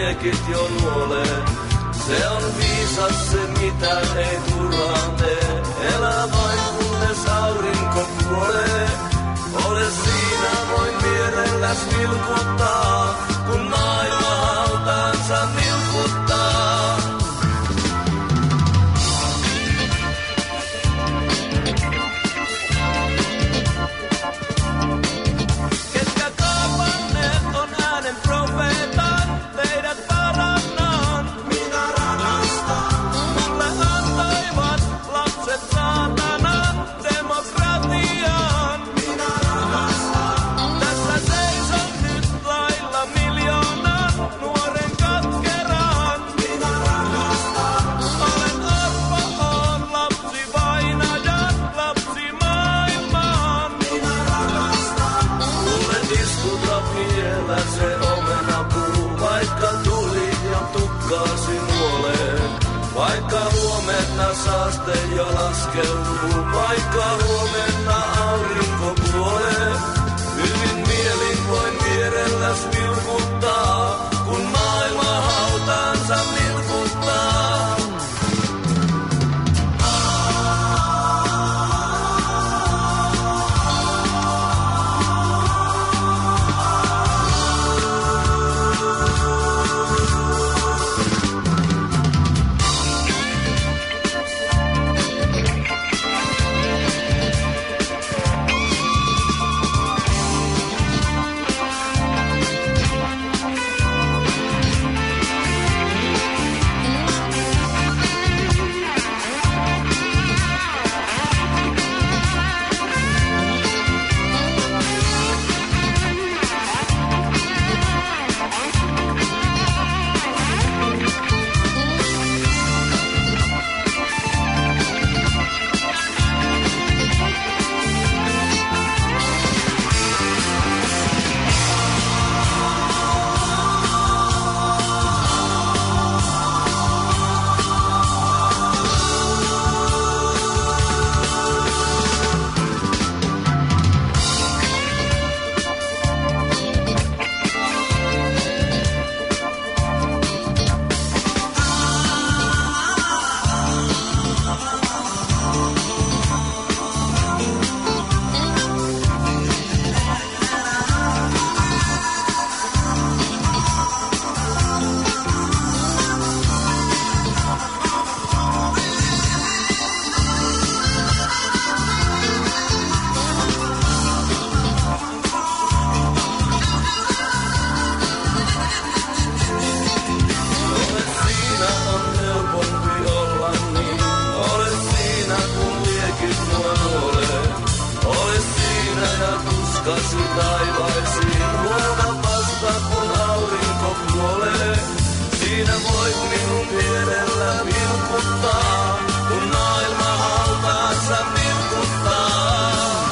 liekit jo nuolee. Se on viisas se, mitä ei turhaan tee. Elä vain kunnes aurinko kuolee. Ole siinä, voin vierelläs vilkuttaa, kun maailma hautaansa nilkuttaa. Ketkä kaapanneet on äänen profeetan, teidät parannan. Minä rakastan. Mulle antoivat lapset saatanan demokratiaan. Minä rakastan. Tässä seison nyt lailla miljoonan nuoren katkeraan. Minä rakastan. Olen arpa, on lapsi vainajan, lapsi maailmaan. Minä rakastan. Mulle istuta vielä se omenapuu, vaikka tuli ja tukkasi nuolee. Vaikka huomenna saaste jo laskeutuu, vaikka huomenna aurinko kuolee. Hyvin mielin voin vierelläs vilkuttaa, kun maailma hautaansa vilkuttaa. Tuskasi taivaisiin, luota vasta kun aurinko kuolee. Siinä voit minun vierellä vilkuttaa, kun maailma hautaansa vilkuttaa.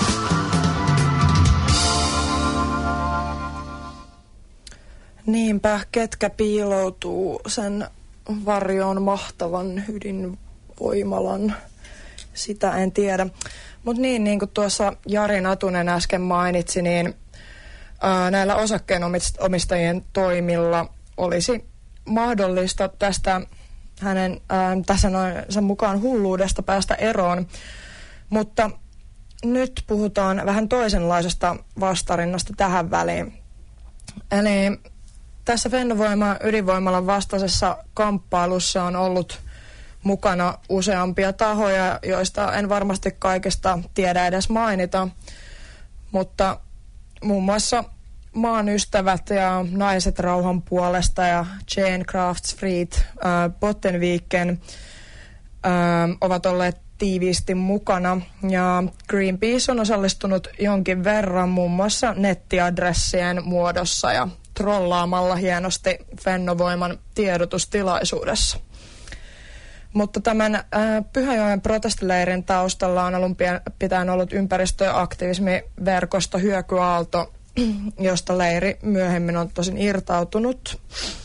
Niinpä, ketkä piiloutuu sen varjoon mahtavan ydinvoimalan, sitä en tiedä. Mutta niin kuin tuossa Jari Natunen äsken mainitsi, niin näillä osakkeenomistajien toimilla olisi mahdollista tästä hänen tässä mukaan hulluudesta päästä eroon. Mutta nyt puhutaan vähän toisenlaisesta vastarinnasta tähän väliin. Eli tässä Fennovoima ydinvoimalan vastaisessa kamppailussa on ollut mukana useampia tahoja, joista en varmasti kaikesta tiedä edes mainita, mutta muun muassa Maan ystävät ja Naiset rauhan puolesta ja Jane Crafts Fried Bottenviken ovat olleet tiiviisti mukana, ja Greenpeace on osallistunut jonkin verran muun muassa nettiadressien muodossa ja trollaamalla hienosti Fennovoiman tiedotustilaisuudessa. Mutta tämän Pyhäjoen protestileirin taustalla on alun pitäen ollut ympäristöaktivismiverkosto Hyökyaalto, josta leiri myöhemmin on tosin irtautunut.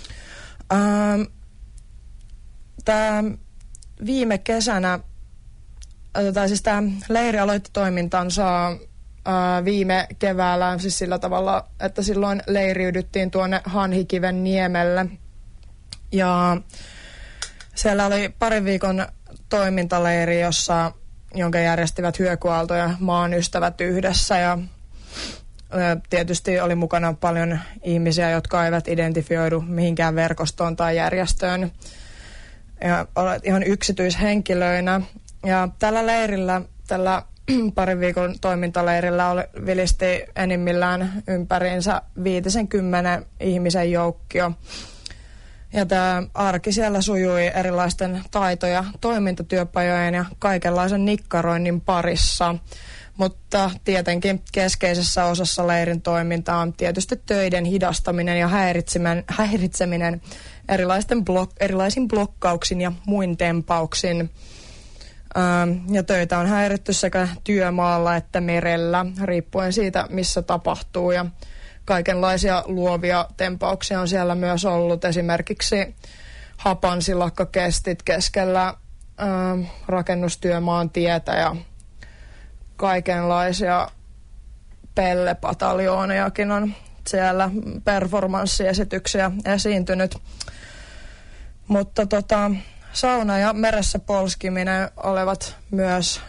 Tämä viime kesänä, tai siis tämä leiri aloitti toimintansa viime keväällä, siis sillä tavalla, että silloin leiriydyttiin tuonne Hanhikiven niemelle Ja siellä oli parin viikon toimintaleiri, jonka järjestivät Hyökyaalto ja Maan ystävät yhdessä. Ja tietysti oli mukana paljon ihmisiä, jotka eivät identifioidu mihinkään verkostoon tai järjestöön. Ja olet ihan yksityishenkilöinä. Ja tällä leirillä, tällä parin viikon toimintaleirillä vilisti enimmillään ympäriinsä 50 ihmisen joukkio. Ja tämä arki siellä sujui erilaisten taito- ja toimintatyöpajojen ja kaikenlaisen nikkaroinnin parissa. Mutta tietenkin keskeisessä osassa leirin toimintaa on tietysti töiden hidastaminen ja häiritseminen erilaisin blokkauksin ja muin tempauksin. Ja töitä on häiritty sekä työmaalla että merellä, riippuen siitä, missä tapahtuu. Ja kaikenlaisia luovia tempauksia on siellä myös ollut. Esimerkiksi hapansilakkakestit keskellä rakennustyömaan tietä ja kaikenlaisia pellepataljoonejakin on siellä performanssiesityksiä esiintynyt. Mutta sauna ja meressä polskiminen olevat myös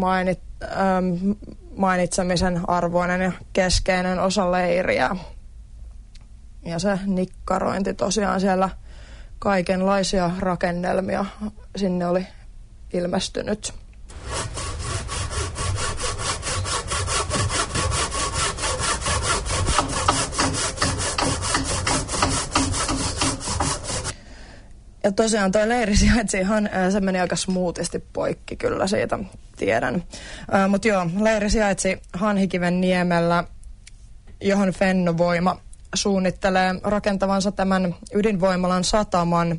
mainitsemisen arvoinen ja keskeinen osa leiriä. Ja se nikkarointi tosiaan siellä kaikenlaisia rakennelmia sinne oli ilmestynyt. Ja tosiaan toi leiri sijaitsi ihan, se meni aika smoothisti poikki kyllä, siitä tiedän. Mutta joo, leiri sijaitsi Hanhikivenniemellä, johon Fennovoima suunnittelee rakentavansa tämän ydinvoimalan sataman.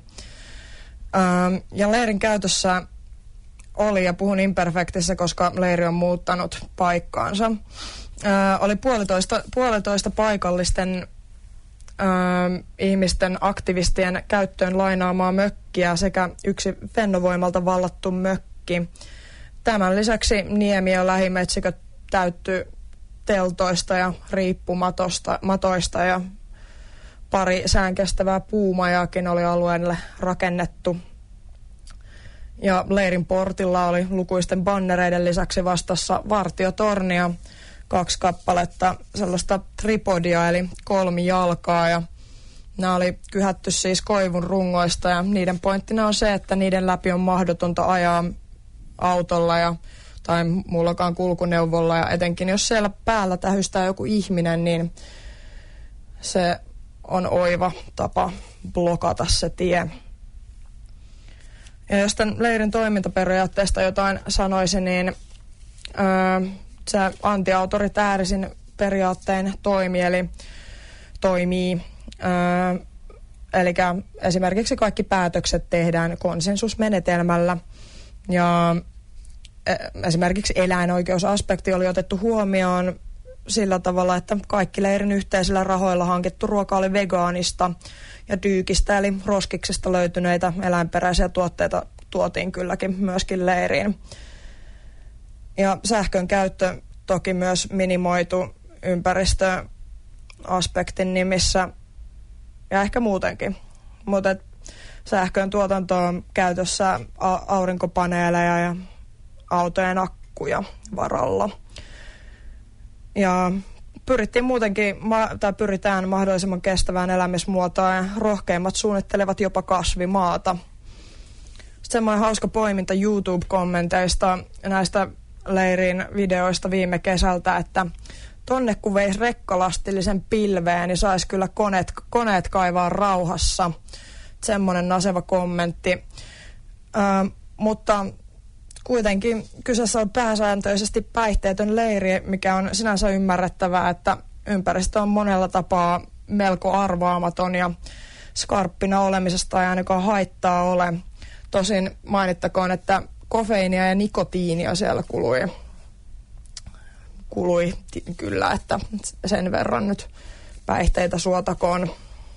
Ja leirin käytössä oli, ja puhun imperfektissä, koska leiri on muuttanut paikkaansa, oli puolitoista paikallisten ihmisten aktivistien käyttöön lainaamaa mökkiä sekä yksi Fennovoimalta vallattu mökki. Tämän lisäksi niemi ja lähimetsikö täyttyi teltoista ja riippumatoista ja pari säänkestävää puumajaakin oli alueelle rakennettu. Ja leirin portilla oli lukuisten bannereiden lisäksi vastassa vartiotornia, 2 kappaletta sellaista tripodia eli kolmijalkaa, ja nämä oli kyhätty siis koivun rungoista, ja niiden pointtina on se, että niiden läpi on mahdotonta ajaa autolla tai muullakaan kulkuneuvolla, ja etenkin jos siellä päällä tähystää joku ihminen, niin se on oiva tapa blokata se tie. Ja jos tämän leirin toimintaperiaatteesta jotain sanoisi, niin se anti-autoritäärisin periaattein toimii. Eli esimerkiksi kaikki päätökset tehdään konsensusmenetelmällä. Ja esimerkiksi eläinoikeusaspekti oli otettu huomioon sillä tavalla, että kaikki leirin yhteisillä rahoilla hankittu ruoka oli vegaanista ja dyykistä eli roskiksesta löytyneitä eläinperäisiä tuotteita tuotiin kylläkin myöskin leiriin. Ja sähkön käyttö toki myös minimoitu ympäristöaspektin nimissä ja ehkä muutenkin. Mutta sähkön tuotanto on käytössä aurinkopaneeleja ja autojen akkuja varalla. Ja pyritään mahdollisimman kestävään elämismuotoon ja rohkeimmat suunnittelevat jopa kasvimaata. Sitten semmoinen hauska poiminta YouTube-kommenteista näistä leirin videoista viime kesältä, että tonne kun veisi rekkalastillisen pilveen, niin saisi kyllä koneet kaivaa rauhassa. Semmoinen naseva kommentti. Mutta kuitenkin kyseessä on pääsääntöisesti päihteetön leiri, mikä on sinänsä ymmärrettävää, että ympäristö on monella tapaa melko arvaamaton ja skarppina olemisesta ei ainakaan haittaa ole. Tosin mainittakoon, että kofeiinia ja nikotiinia siellä kului kyllä, että sen verran nyt päihteitä suotakoon.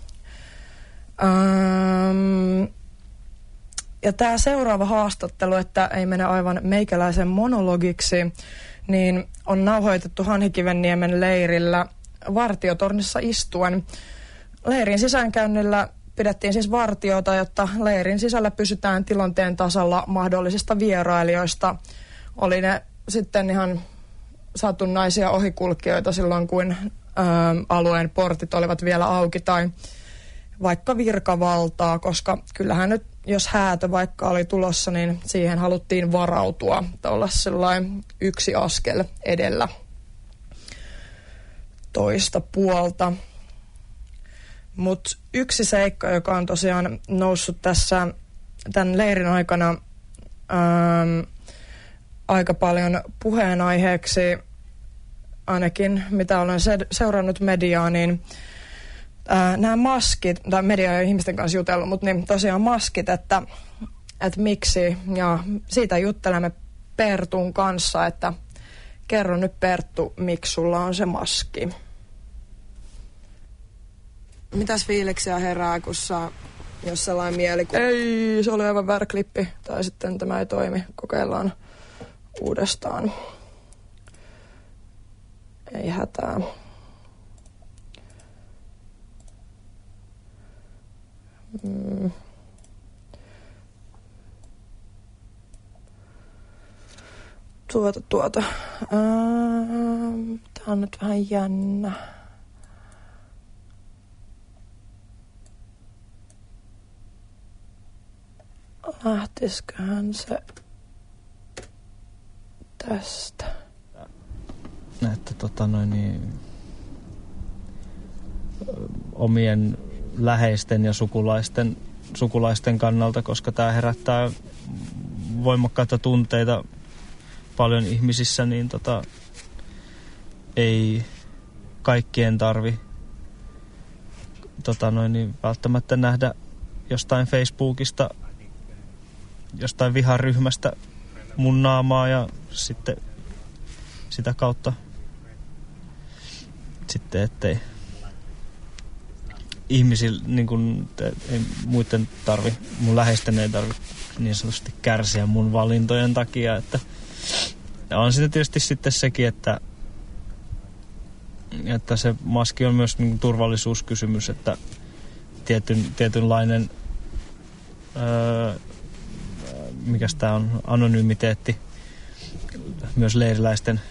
Ja tämä seuraava haastattelu, että ei mene aivan meikäläisen monologiksi, niin on nauhoitettu Hanhikivenniemen leirillä vartiotornissa istuen. Leirin sisäänkäynnillä pidettiin siis vartijoita, jotta leirin sisällä pysytään tilanteen tasalla mahdollisista vierailijoista. Oli ne sitten ihan satunnaisia ohikulkijoita silloin, kun alueen portit olivat vielä auki, tai vaikka virkavaltaa, koska kyllähän nyt, jos häätö vaikka oli tulossa, niin siihen haluttiin varautua, olla sellainen yksi askel edellä toista puolta. Mutta yksi seikka, joka on tosiaan noussut tässä tämän leirin aikana aika paljon puheenaiheeksi, ainakin mitä olen seurannut mediaa, niin nämä maskit, tai media ja ihmisten kanssa jutellut, mutta niin tosiaan maskit, että miksi, ja siitä juttelemme Pertun kanssa, että kerro nyt Perttu, miksi sulla on se maski. Mitäs fiiliksiä herää, kun saa, jos sellainen mielikuva? Ei, se oli aivan väärä klippi, tai sitten tämä ei toimi, kokeillaan uudestaan. Ei hätää. Tää on nyt vähän jännä. Lähtisiköhän se tästä? Että omien läheisten ja sukulaisten kannalta, koska tämä herättää voimakkaita tunteita paljon ihmisissä, niin ei kaikkien tarvi välttämättä nähdä jostain Facebookista, jostain viharyhmästä mun naamaa ja sitten sitä kautta sitten, ettei ihmisillä, niin kuin ei muiden tarvi, mun läheisten ei tarvi niin sanotusti kärsiä mun valintojen takia, että ja on sitten tietysti sitten sekin, että se maski on myös niin kuin turvallisuuskysymys, että tietynlainen mikäs tää on, anonymiteetti myös leiriläisten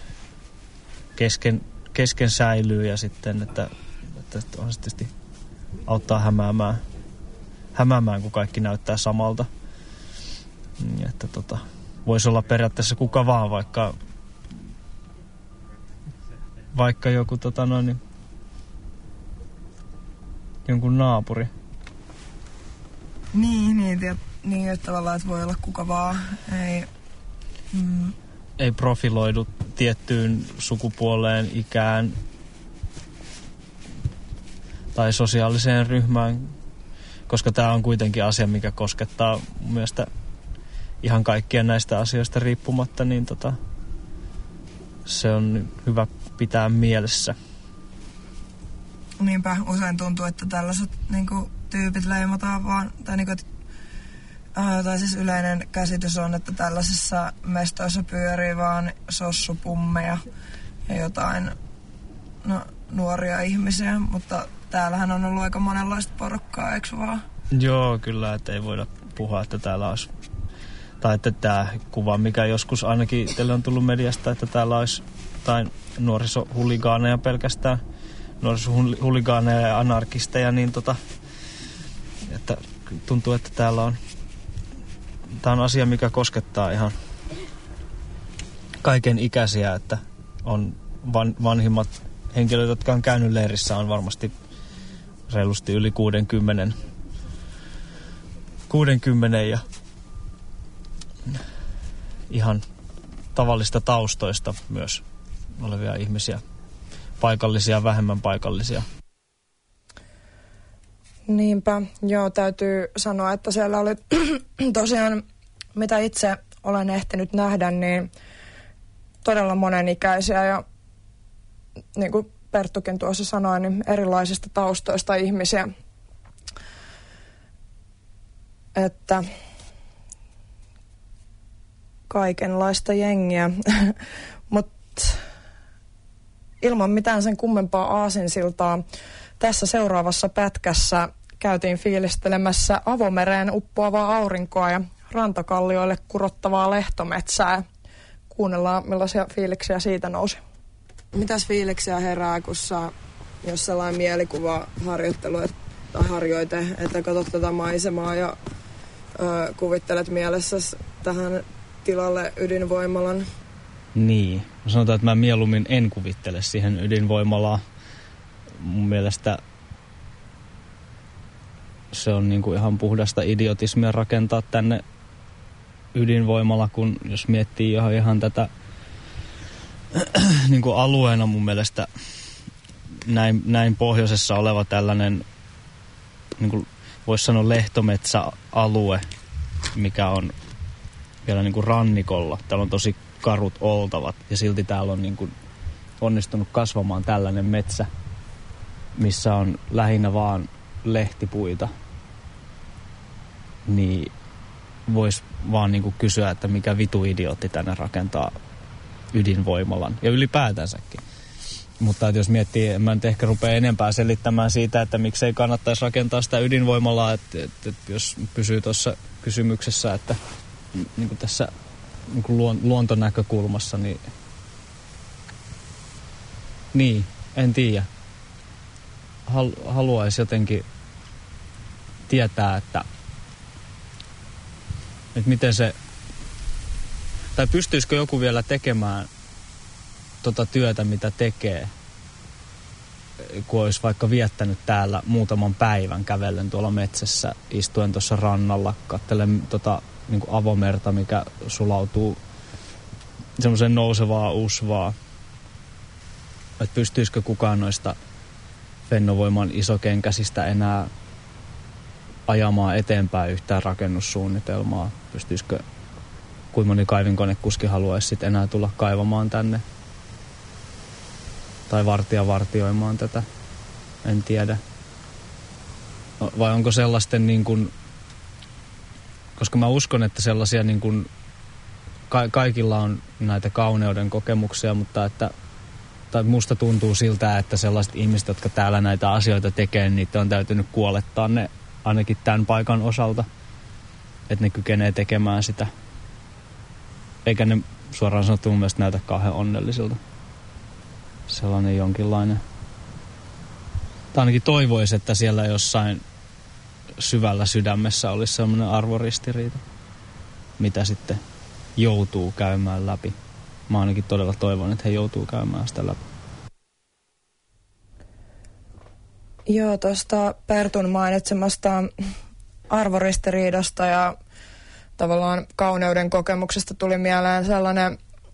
kesken säilyy ja sitten, että on se tietysti auttaa hämäämään, kun kaikki näyttää samalta. Että voisi olla periaatteessa kuka vaan, vaikka joku jonkun naapuri. Niin, että tavallaan, että voi olla kuka vaan. Ei profiloidu tiettyyn sukupuoleen, ikään tai sosiaaliseen ryhmään, koska tämä on kuitenkin asia, mikä koskettaa myös ihan kaikkien näistä asioista riippumatta, niin se on hyvä pitää mielessä. Niinpä, usein tuntuu, että tällaiset niinku, tyypit leimataan vaan, tai niinku, tai siis yleinen käsitys on, että tällaisissa mestoissa pyörii vaan sossupummeja ja jotain nuoria ihmisiä, mutta täällähän on ollut aika monenlaista porukkaa, eikö vaan? Joo, kyllä, että ei voida puhua, että täällä olisi, tai että tämä kuva, mikä joskus ainakin teille on tullut mediasta, että täällä olisi tai nuorisohuligaaneja pelkästään, nuorisohuligaaneja ja anarkisteja, niin että tuntuu, että täällä on, tämä on asia, mikä koskettaa ihan kaiken ikäisiä, että on vanhimmat henkilöt, jotka on käynyt leirissä, on varmasti reilusti yli 60 ja ihan tavallista taustoista myös olevia ihmisiä, paikallisia, vähemmän paikallisia. Niinpä, joo, täytyy sanoa, että siellä oli tosiaan, mitä itse olen ehtinyt nähdä, niin todella monenikäisiä ja niin kuin Perttukin tuossa sanoi, niin erilaisista taustoista ihmisiä. Että kaikenlaista jengiä, mutta ilman mitään sen kummempaa aasinsiltaa tässä seuraavassa pätkässä käytiin fiilistelemässä avomereen uppoavaa aurinkoa ja rantakallioille kurottavaa lehtometsää. Kuunnellaan, millaisia fiiliksiä siitä nousi. Mitäs fiiliksiä herää, kun saa jos sellainen mielikuvaharjoittelu tai harjoite, että katsot tätä maisemaa ja kuvittelet mielessäsi tähän tilalle ydinvoimalan? Niin. Sanotaan, että mä mieluummin en kuvittele siihen ydinvoimalaa. Mun mielestä se on niinku ihan puhdasta idiotismia rakentaa tänne ydinvoimala, kun jos miettii ihan tätä niinku alueena mun mielestä näin pohjoisessa oleva tällainen, niinku voisi sanoa lehtometsäalue, mikä on vielä niinku rannikolla. Täällä on tosi karut oltavat ja silti täällä on niinku onnistunut kasvamaan tällainen metsä, missä on lähinnä vaan lehtipuita. Niin vois vaan niinku kysyä, että mikä vitu idiootti tänne rakentaa ydinvoimalan ja ylipäätänsäkin. Mutta että jos miettii, mä nyt ehkä rupean enempää selittämään siitä, että miksei kannattaisi rakentaa sitä ydinvoimalaa, että jos pysyy tuossa kysymyksessä, että niin kuin tässä niin kuin luontonäkökulmassa, niin en tiedä. Haluaisi jotenkin tietää, että miten se, tai pystyisikö joku vielä tekemään tota työtä, mitä tekee, kun olisi vaikka viettänyt täällä muutaman päivän kävellen tuolla metsässä, istuen tuossa rannalla, katselen niin kuin avomerta, mikä sulautuu semmoiseen nousevaa usvaa. Että pystyisikö kukaan noista Fennovoiman isokenkäsistä enää ajamaan eteenpäin yhtään rakennussuunnitelmaa? Pystyisikö, kuinka moni kaivinkonekuski haluaisi sitten enää tulla kaivamaan tänne? Tai vartioimaan tätä, en tiedä. Vai onko sellaisten niin kuin, koska mä uskon, että sellaisia niin kuin, kaikilla on näitä kauneuden kokemuksia, mutta että, tai musta tuntuu siltä, että sellaiset ihmiset, jotka täällä näitä asioita tekee, niin niitä on täytynyt kuolettaa ne ainakin tämän paikan osalta, että ne kykenee tekemään sitä. Eikä ne suoraan sanottu mun mielestä näytä kauhean onnellisilta. Sellainen jonkinlainen. Tai ainakin toivoisi, että siellä jossain syvällä sydämessä olisi sellainen arvoristiriita, mitä sitten joutuu käymään läpi. Mä ainakin todella toivon, että he joutuu käymään sitä läpi. Joo, tuosta Pertun mainitsemasta arvoristiriidasta ja tavallaan kauneuden kokemuksesta tuli mieleen sellainen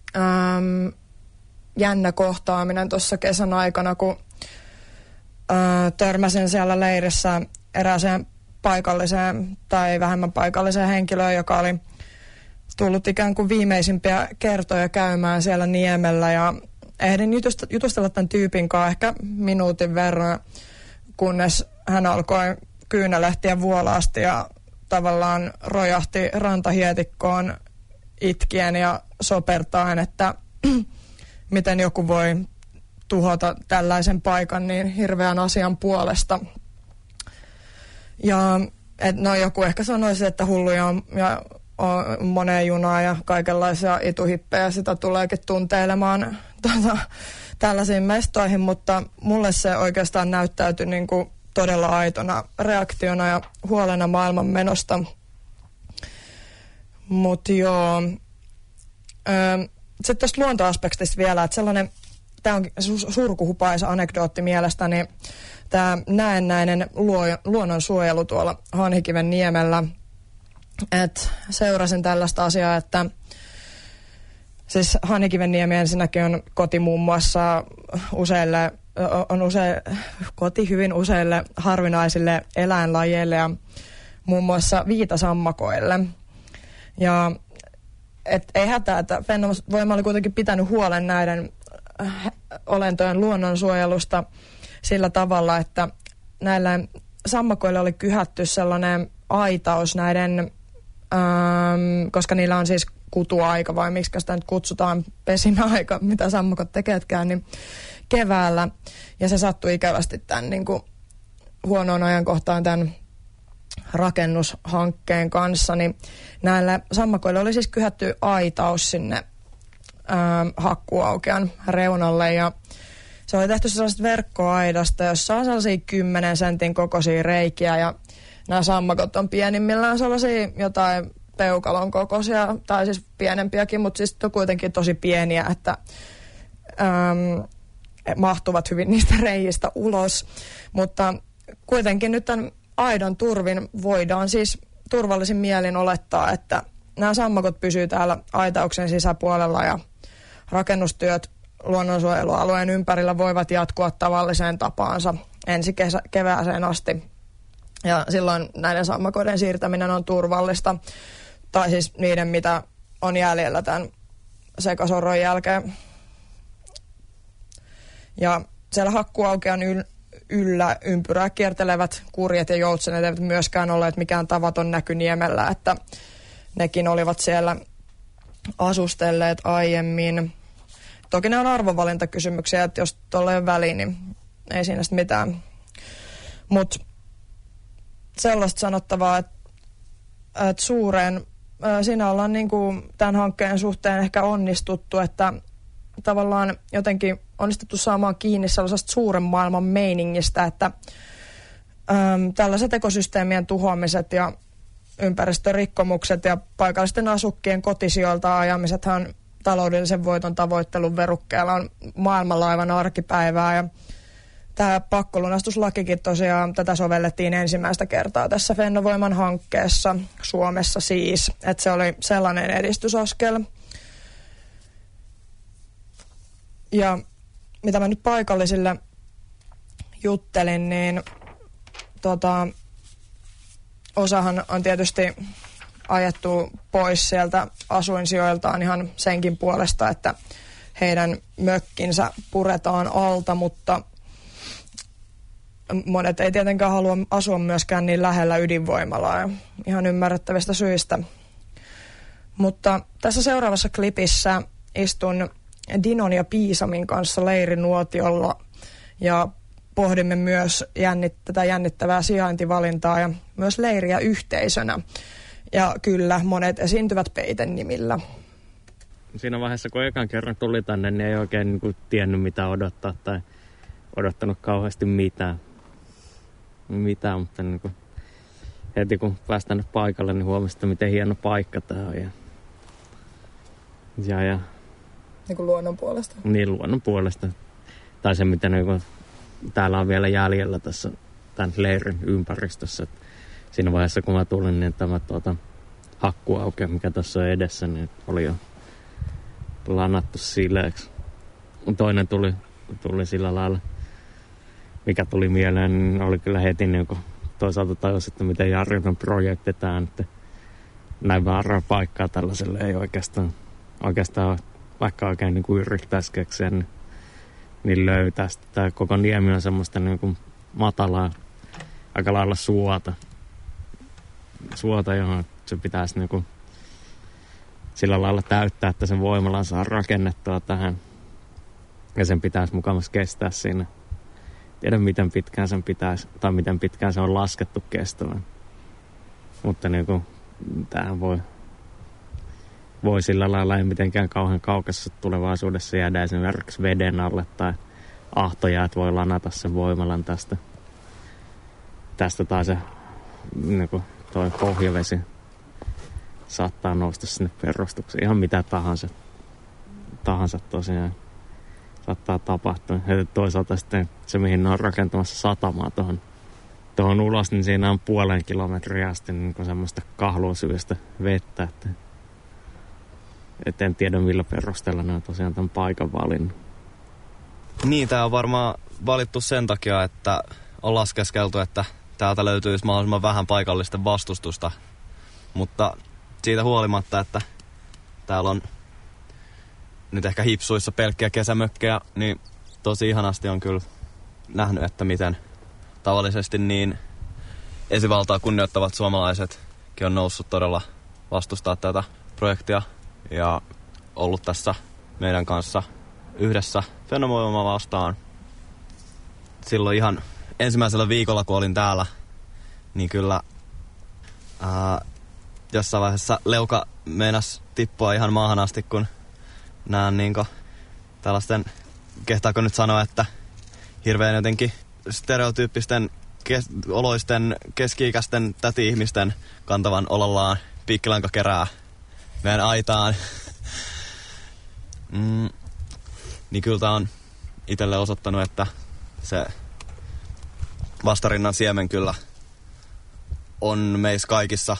jännä kohtaaminen tuossa kesän aikana, kun törmäsin siellä leirissä erääseen paikalliseen tai vähemmän paikalliseen henkilöön, joka oli tullut ikään kuin viimeisimpiä kertoja käymään siellä niemellä ja ehdin jutustella tämän tyypin kanssa ehkä minuutin verran, kunnes hän alkoi kyynelehtiä vuolaasti ja tavallaan rojahti rantahietikkoon itkien ja sopertaen, että miten joku voi tuhota tällaisen paikan niin hirveän asian puolesta. Ja joku ehkä sanoisi, että hulluja on moneen junaan ja kaikenlaisia ituhippejä sitä tuleekin tunteilemaan tällaisiin mestoihin, mutta mulle se oikeastaan näyttäytyi niin kuin todella aitona reaktiona ja huolena maailman menosta. Mutta joo. Sitten tästä luontoaspektista vielä, että tämä on surkuhupaisa anekdootti mielestäni, tämä näennäinen luonnonsuojelu tuolla Hanhikiven niemellä. että seurasin tällaista asiaa, että siis Hanhikivenniemi ensinnäkin on koti muun muassa koti hyvin useille harvinaisille eläinlajeille ja muun muassa viitasammakoille. Ja ei hätää, että Fennovoima oli kuitenkin pitänyt huolen näiden olentojen luonnonsuojelusta sillä tavalla, että näillä sammakoille oli kyhätty sellainen aitaus näiden, koska niillä on siis kutuaika vai miksi sitä nyt kutsutaan, pesimäaika, mitä sammakot tekeetkään, niin keväällä. Ja se sattui ikävästi tämän niin kuin huonoon ajankohtaan tämän rakennushankkeen kanssa, niin näille sammakoille oli siis kyhätty aitaus sinne hakkuaukean reunalle ja se oli tehty sellaisesta verkkoaidasta, jossa on sellaisia 10 sentin kokoisia reikiä ja nämä sammakot on pienimmillään sellaisia jotain peukalon kokoisia tai siis pienempiäkin, mutta siis on kuitenkin tosi pieniä, että mahtuvat hyvin niistä reiistä ulos, mutta kuitenkin nyt tämän aidon turvin voidaan siis turvallisin mielin olettaa, että nämä sammakot pysyy täällä aitauksen sisäpuolella ja rakennustyöt luonnonsuojelualueen ympärillä voivat jatkua tavalliseen tapaansa ensi kevääseen asti. Ja silloin näiden sammakoiden siirtäminen on turvallista, tai siis niiden, mitä on jäljellä tämän sekasorron jälkeen. Ja siellä hakkuaukean yllä ympyrää kiertelevät kurjet ja joutsenet eivät myöskään olleet mikään tavaton näky niemellä, että nekin olivat siellä asustelleet aiemmin. Toki ne on arvovalintakysymyksiä, että jos tuolla on väliin, niin ei siinä sitten mitään. Mutta sellaista sanottavaa, että siinä ollaan niinku tämän hankkeen suhteen ehkä onnistuttu, että tavallaan jotenkin onnistuttu saamaan kiinni sellaisesta suuren maailman meiningistä, että tällaiset ekosysteemien tuhoamiset ja ympäristörikkomukset ja paikallisten asukkien kotisijoilta ajamisethan taloudellisen voiton tavoittelun verukkeella on maailmalla aivan arkipäivää ja tämä pakkolunastuslakikin tosiaan tätä sovellettiin ensimmäistä kertaa tässä Fennovoiman hankkeessa Suomessa siis, että se oli sellainen edistysaskel. Ja mitä mä nyt paikallisille juttelin, niin osahan on tietysti ajettu pois sieltä asuinsijoiltaan ihan senkin puolesta, että heidän mökkinsä puretaan alta, mutta monet ei tietenkään halua asua myöskään niin lähellä ydinvoimalaa ja ihan ymmärrettävistä syistä. Mutta tässä seuraavassa klipissä istun Dinon ja Piisamin kanssa leirinuotiolla ja pohdimme myös tätä jännittävää sijaintivalintaa ja myös leiriä yhteisönä. Ja kyllä, monet esiintyvät peiten nimillä. Siinä vaiheessa, kun ekan kerran tuli tänne, niin ei oikein niin kuin tiennyt mitä odottaa tai odottanut kauheasti mitään, mutta niin kuin heti kun päästään paikalle, niin huomasin, että miten hieno paikka tämä on. Ja niin kuin luonnon puolesta? Niin, luonnon puolesta. Tai se, mitä niin täällä on vielä jäljellä tässä tämän leirin ympäristössä. Et siinä vaiheessa, kun mä tulin, niin tämä hakkuaukea, mikä tuossa on edessä, niin oli jo lanattu sileeksi. Toinen tuli sillä lailla, mikä tuli mieleen, niin oli kyllä heti niin kuin toisaalta tajus, että miten järjetön projekti tämä, että näin väärää paikkaa tällaiselle ei oikeastaan vaikka oikein niin kuin yrittäisi keksiä, niin löytää. Sitten tämä koko niemi on semmoista niin kuin matalaa, aika lailla suota, johon se pitäisi niin kuin sillä lailla täyttää, että sen voimalan saa rakennettua tähän. Ja sen pitäisi mukavasti kestää siinä. Tiedä miten pitkään sen pitäisi, tai miten pitkään se on laskettu kestävän. Mutta niin kuin, tämähän voi sillä lailla ei mitenkään kauhean kaukaisessa tulevaisuudessa jäädä esimerkiksi veden alle tai ahtojäät voi lanata sen voimalan tästä tai se niin kuin toi pohjavesi saattaa nousta sinne perustukseen. Ihan mitä tahansa tosiaan saattaa tapahtua. Ja toisaalta sitten se, mihin ne on rakentamassa satamaa tuohon ulos, niin siinä on 0,5 kilometriä asti niin kuin semmoista kahluusyistä vettä, että en tiedä millä perusteella ne on tosiaan tämän paikan valinnut. Niin, tää on varmaan valittu sen takia, että on laskeskeltu, että täältä löytyisi mahdollisimman vähän paikallisten vastustusta. Mutta siitä huolimatta, että täällä on nyt ehkä hipsuissa pelkkiä kesämökkejä, niin tosi ihanasti on kyllä nähnyt, että miten tavallisesti niin esivaltaa kunnioittavat suomalaisetkin on noussut todella vastustaa tätä projektia ja ollut tässä meidän kanssa yhdessä Fennovoimaa vastaan. Silloin ihan ensimmäisellä viikolla, kun olin täällä, niin kyllä jossain vaiheessa leuka meinasi tippua ihan maahan asti, kun näen niinku tällaisten, kehtaako nyt sanoa, että hirveän jotenkin stereotyyppisten oloisten keski-ikäisten täti-ihmisten kantavan olollaan piikkilankakerää meidän aitaan. Niin kyllä tää on itselle osoittanut, että se vastarinnan siemen kyllä on meissä kaikissa.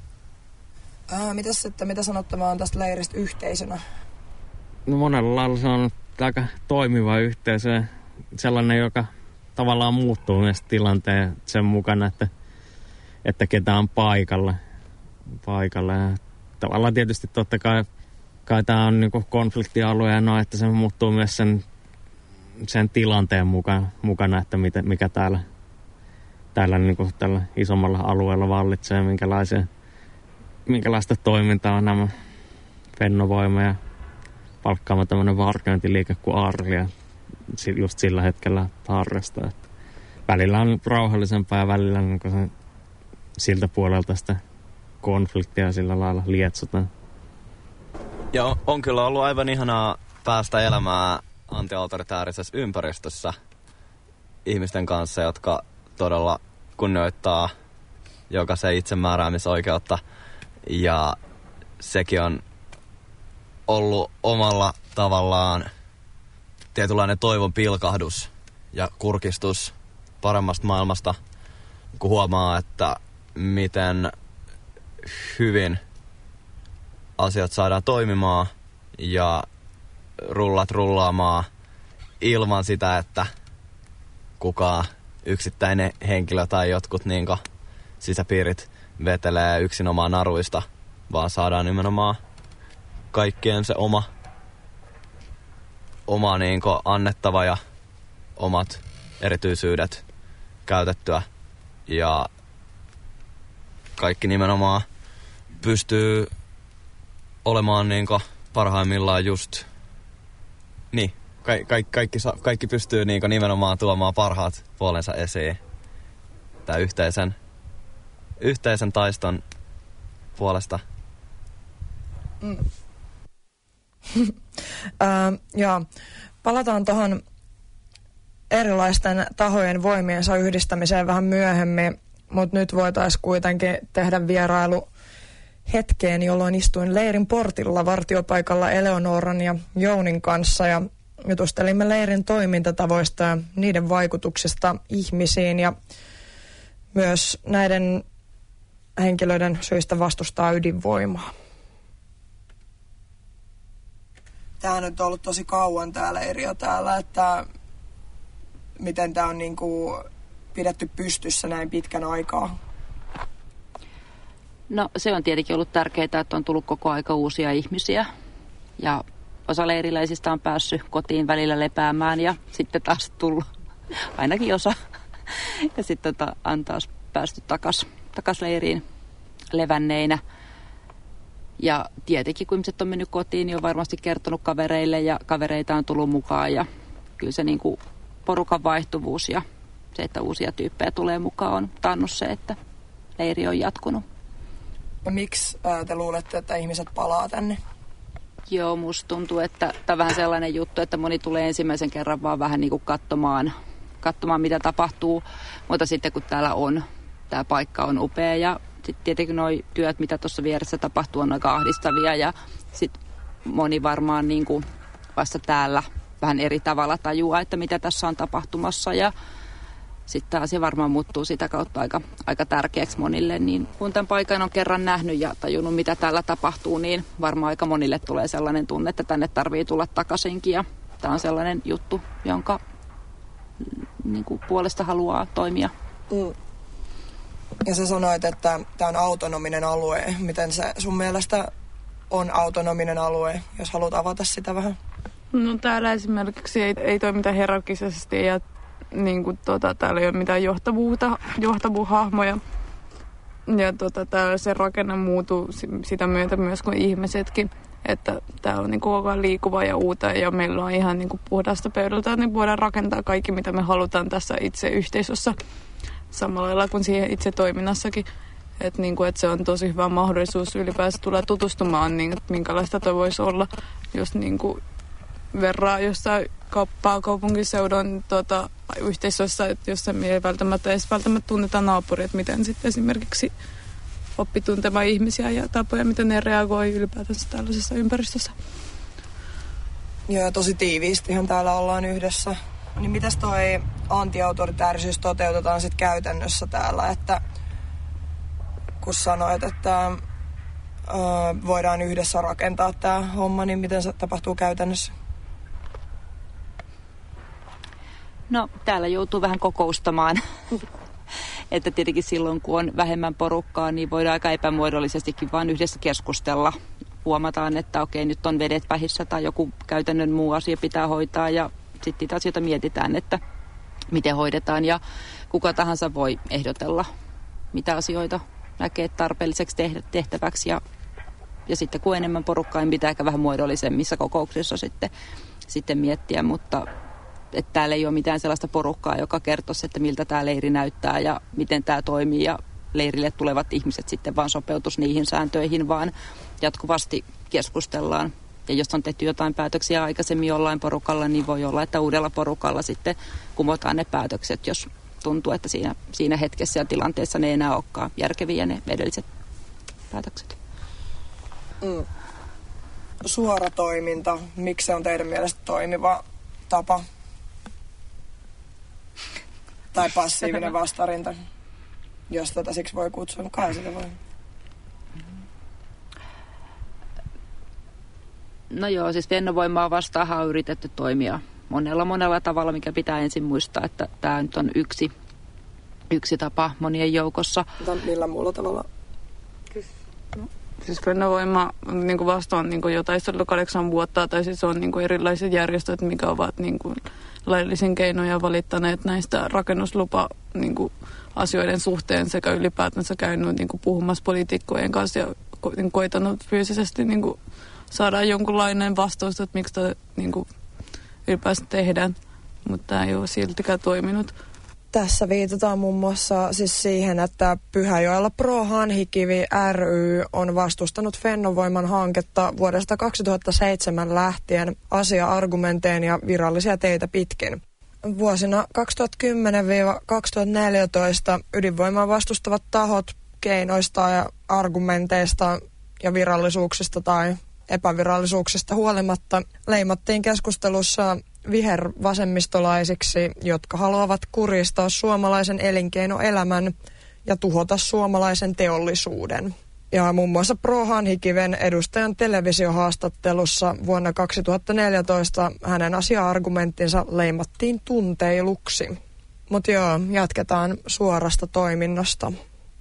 Mitä sanottavaa on tästä leiristä yhteisönä? No monella lailla se on aika toimiva yhteisö. Sellainen, joka tavallaan muuttuu myös tilanteen sen mukana, että ketä on paikalla. Ja tavallaan tietysti totta kai tämä on niinku konfliktialue ja että se muuttuu myös sen tilanteen mukana, että mikä täällä niinku tällä isommalla alueella vallitsee, minkälaista toimintaa on nämä Fennovoima ja palkkaama tämmöinen vartiointiliike kuin Arlia just sillä hetkellä harrastaa. Että välillä on rauhallisempaa ja välillä niin se, siltä puolelta sitä konfliktia sillä lailla lietsotaan. Ja on kyllä ollut aivan ihanaa päästä elämään antiautoritäärisessä ympäristössä ihmisten kanssa, jotka todella kunnioittaa jokaisen itsemääräämisoikeutta. Ja sekin on ollut omalla tavallaan tietynlainen toivon pilkahdus ja kurkistus paremmasta maailmasta, kun huomaa, että miten hyvin asiat saadaan toimimaan ja rullat rullaamaan ilman sitä, että kukaan yksittäinen henkilö tai jotkut niinku sisäpiirit vetelee yksinomaan naruista, vaan saadaan nimenomaan kaikkien se oma niinku annettava ja omat erityisyydet käytettyä. Ja kaikki nimenomaan pystyy olemaan niinku parhaimmillaan just niin. Kaikki pystyy niinku nimenomaan tuomaan parhaat puolensa esiin. Tää yhteisen taiston puolesta. Joo. Palataan tuohon erilaisten tahojen voimiensa yhdistämiseen vähän myöhemmin, mutta nyt voitaisiin kuitenkin tehdä vierailu hetkeen, jolloin istuin leirin portilla vartiopaikalla Eleonoran ja Jounin kanssa ja jutustelimme leirin toimintatavoista ja niiden vaikutuksista ihmisiin ja myös näiden henkilöiden syistä vastustaa ydinvoimaa. Tämä on nyt ollut tosi kauan tää leiri jo täällä, että miten tämä on niinku pidetty pystyssä näin pitkän aikaa? No se on tietenkin ollut tärkeää, että on tullut koko aika uusia ihmisiä ja osa leiriläisistä on päässyt kotiin välillä lepäämään ja sitten taas tullut ainakin osa ja sitten on taas päästy takas leiriin levänneinä. Ja tietenkin kun ihmiset on mennyt kotiin, niin on varmasti kertonut kavereille ja kavereita on tullut mukaan ja kyllä se niin kuin porukan vaihtuvuus ja se, että uusia tyyppejä tulee mukaan on taannut se, että leiri on jatkunut. Ja miksi te luulette, että ihmiset palaa tänne? Joo, musta tuntuu, että tämä on vähän sellainen juttu, että moni tulee ensimmäisen kerran vaan vähän niin kuin katsomaan mitä tapahtuu. Mutta sitten kun täällä on, tämä paikka on upea ja sitten tietenkin nuo työt, mitä tuossa vieressä tapahtuu, on aika ahdistavia. Ja sitten moni varmaan niin kuin vasta täällä vähän eri tavalla tajuaa, että mitä tässä on tapahtumassa. Ja sitten asia varmaan muuttuu sitä kautta aika tärkeäksi monille. Niin kun tämän paikan on kerran nähnyt ja tajunnut, mitä täällä tapahtuu, niin varmaan aika monille tulee sellainen tunne, että tänne tarvii tulla takaisinkin. Ja tämä on sellainen juttu, jonka niin kuin puolesta haluaa toimia. Ja sä sanoit, että tämä on autonominen alue. Miten se sun mielestä on autonominen alue, jos haluat avata sitä vähän? No täällä esimerkiksi ei toimita hierarkisesti ja niin kuin, täällä ei ole mitään johtavuuhahmoja. Ja täällä se rakenne muuttuu sitä myötä myös kuin ihmisetkin. Että täällä on niin koko ajan liikuva ja uutta ja meillä on ihan niin kuin puhdasta pöydältä, niin voidaan rakentaa kaikki, mitä me halutaan tässä itse yhteisössä. Samalla lailla kuin siihen itse toiminnassakin. Että niinku, et se on tosi hyvä mahdollisuus ylipäänsä tulla tutustumaan, niin, että minkälaista toi voisi olla, jos niinku verraa jossain kaupunkiseudun yhteisössä, jossa me ei välttämättä tunneta naapuria, että miten sitten esimerkiksi oppi tuntemaan ihmisiä ja tapoja, miten ne reagoi ylipäätänsä tällaisessa ympäristössä. Joo, tosi tiiviistihän täällä ollaan yhdessä. Niin mitäs toi antiautoritäärisyys toteutetaan sitten käytännössä täällä, että kun sanoit, että voidaan yhdessä rakentaa tämä homma, niin miten se tapahtuu käytännössä? No, täällä joutuu vähän kokoustamaan. Että tietenkin silloin, kun on vähemmän porukkaa, niin voidaan aika epämuodollisestikin vaan yhdessä keskustella. Huomataan, että okei, nyt on vedet vähissä tai joku käytännön muu asia pitää hoitaa ja sitten niitä asioita mietitään, että miten hoidetaan ja kuka tahansa voi ehdotella, mitä asioita näkee tarpeelliseksi tehtäväksi ja sitten kun enemmän porukkaa, niin pitää ehkä vähän muodollisemmissa kokouksissa sitten miettiä, mutta että täällä ei ole mitään sellaista porukkaa, joka kertoisi, että miltä tämä leiri näyttää ja miten tämä toimii ja leirille tulevat ihmiset sitten vaan sopeutus niihin sääntöihin, vaan jatkuvasti keskustellaan. Ja jos on tehty jotain päätöksiä aikaisemmin jollain porukalla, niin voi olla, että uudella porukalla sitten kumotaan ne päätökset, jos tuntuu, että siinä hetkessä ja tilanteessa ne ei enää olekaan järkeviä ne edelliset päätökset. Suora toiminta, miksi se on teidän mielestä toimiva tapa? Tai passiivinen vastarinta, jos tätä siksi voi kutsua, niin kai sitä voi. No joo, siis Fennovoimaa vastaan on yritetty toimia monella tavalla, mikä pitää ensin muistaa, että tämä nyt on yksi tapa monien joukossa. Millä muulla tavalla? Siis Fennovoima niin vastaan niin jo taistellut 8 vuotta, tai siis on niin erilaiset järjestöt, mikä ovat niin laillisen keinoja valittaneet näistä rakennuslupa-asioiden suhteen sekä ylipäätänsä käynyt niin puhumassa poliitikkojen kanssa ja koitanut fyysisesti niin saada jonkunlainen vastaus, että miksi tämä niin ylipäänsä tehdään, mutta tämä ei ole siltikään toiminut. Tässä viitataan muun muassa siis siihen, että Pyhäjoella Pro Hanhikivi ry on vastustanut Fennovoiman hanketta vuodesta 2007 lähtien asia-argumenteen ja virallisia teitä pitkin. Vuosina 2010-2014 ydinvoimaa vastustavat tahot keinoista ja argumenteista ja virallisuuksista tai epävirallisuuksista huolimatta leimattiin keskustelussa vihervasemmistolaisiksi, jotka haluavat kuristaa suomalaisen elinkeinoelämän ja tuhota suomalaisen teollisuuden. Ja muun muassa Pro Hanhikiven edustajan televisiohaastattelussa vuonna 2014 hänen asia-argumenttinsa leimattiin tunteiluksi. Mutta joo, jatketaan suorasta toiminnasta.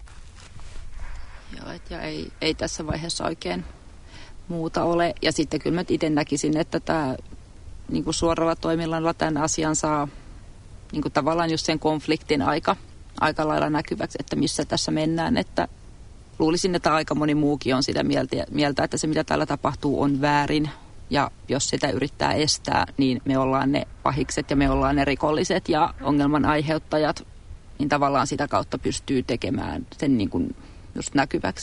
Joo, ja ei tässä vaiheessa oikein muuta ole. Ja sitten kyllä mä itse näkisin, että tämä niin kuin suoralla toiminnalla tämän asian saa niin kuin tavallaan just sen konfliktin aika lailla näkyväksi, että missä tässä mennään. Että luulisin, että aika moni muukin on sitä mieltä, että se mitä täällä tapahtuu on väärin. Ja jos sitä yrittää estää, niin me ollaan ne pahikset ja me ollaan ne rikolliset ja ongelman aiheuttajat. Niin tavallaan sitä kautta pystyy tekemään sen niin kuin just näkyväksi,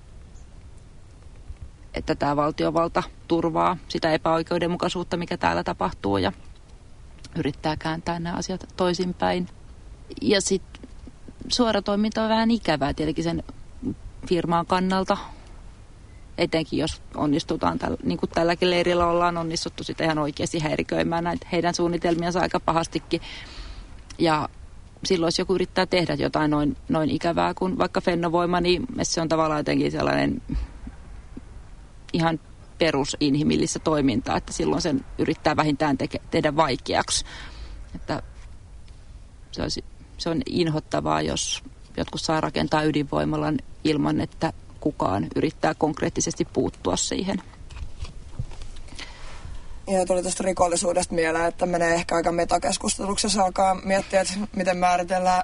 että tämä valtiovalta turvaa sitä epäoikeudenmukaisuutta, mikä täällä tapahtuu ja yrittää kääntää nämä asiat toisinpäin. Ja sitten suora toiminta on vähän ikävää tietenkin sen firmaan kannalta, etenkin jos onnistutaan, niin kuin tälläkin leirillä ollaan onnistuttu sitä ihan oikeasti häiriköimään näitä heidän suunnitelmiansa aika pahastikin. Ja silloin jos joku yrittää tehdä jotain noin ikävää kuin vaikka Fennovoima, niin se on tavallaan jotenkin sellainen ihan perusinhimillistä toimintaa, että silloin sen yrittää vähintään tehdä vaikeaksi. Että se on inhottavaa, jos jotkut saa rakentaa ydinvoimalan ilman, että kukaan yrittää konkreettisesti puuttua siihen. Ja tuli tuosta rikollisuudesta mieleen, että menee ehkä aika metakeskusteluksi, jos alkaa miettiä, että miten määritellään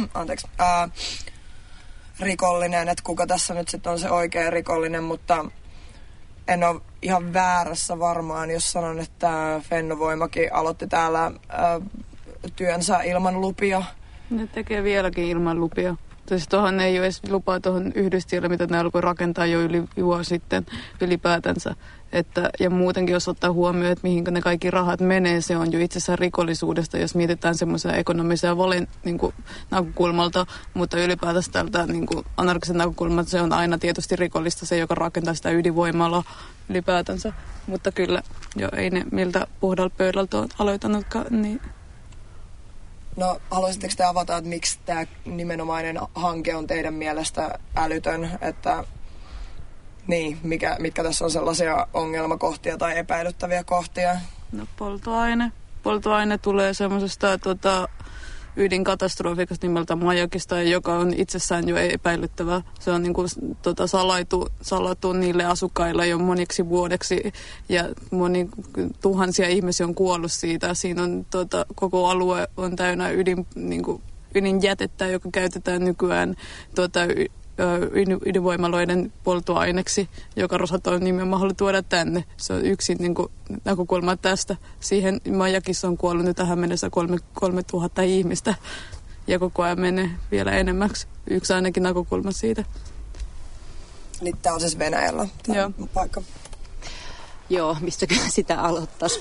rikollinen, että kuka tässä nyt sitten on se oikea rikollinen, mutta en ole ihan väärässä varmaan, jos sanon, että Fennovoimakin aloitti täällä työnsä ilman lupia. Ne tekee vieläkin ilman lupia. Tuohon ei ole edes lupaa tuohon yhdystielle, mitä ne alkoi rakentaa jo yli vuosi sitten ylipäätänsä. Ja muutenkin, jos ottaa huomioon, että mihin ne kaikki rahat menee, se on jo itsessään rikollisuudesta, jos mietitään semmoisia ekonomisia näkökulmalta, mutta ylipäätänsä tältä anarkisen näkökulmalta se on aina tietysti rikollista se, joka rakentaa sitä ydinvoimalla ylipäätänsä. Mutta kyllä, jo ei ne miltä puhdalta pöydältä on aloittanutkaan, niin... No, haluaisitteko te avata, että miksi tämä nimenomainen hanke on teidän mielestä älytön, että niin, mitkä tässä on sellaisia ongelmakohtia tai epäilyttäviä kohtia? No polttoaine tulee semmoisesta ydinkatastrofista nimeltä Majakista, joka on itsessään jo epäilyttävä. Se on salattu niille asukkaille jo moniksi vuodeksi ja tuhansia ihmisiä on kuollut siitä. Siinä on koko alue on täynnä ydinjätettä, joka käytetään nykyään ydinvoimaloiden polttoaineeksi, joka Rosatom nimenomaan haluaa tuoda tänne. Se on yksi näkökulma tästä. Siihen Majakissa on kuollut nyt tähän mennessä 3000 ihmistä ja koko ajan menee vielä enemmäksi. Yksi ainakin näkökulma siitä. Niin tämä on siis Venäjällä tämä paikka. Joo, mistä sitä aloittaisi.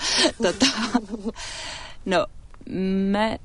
No, mä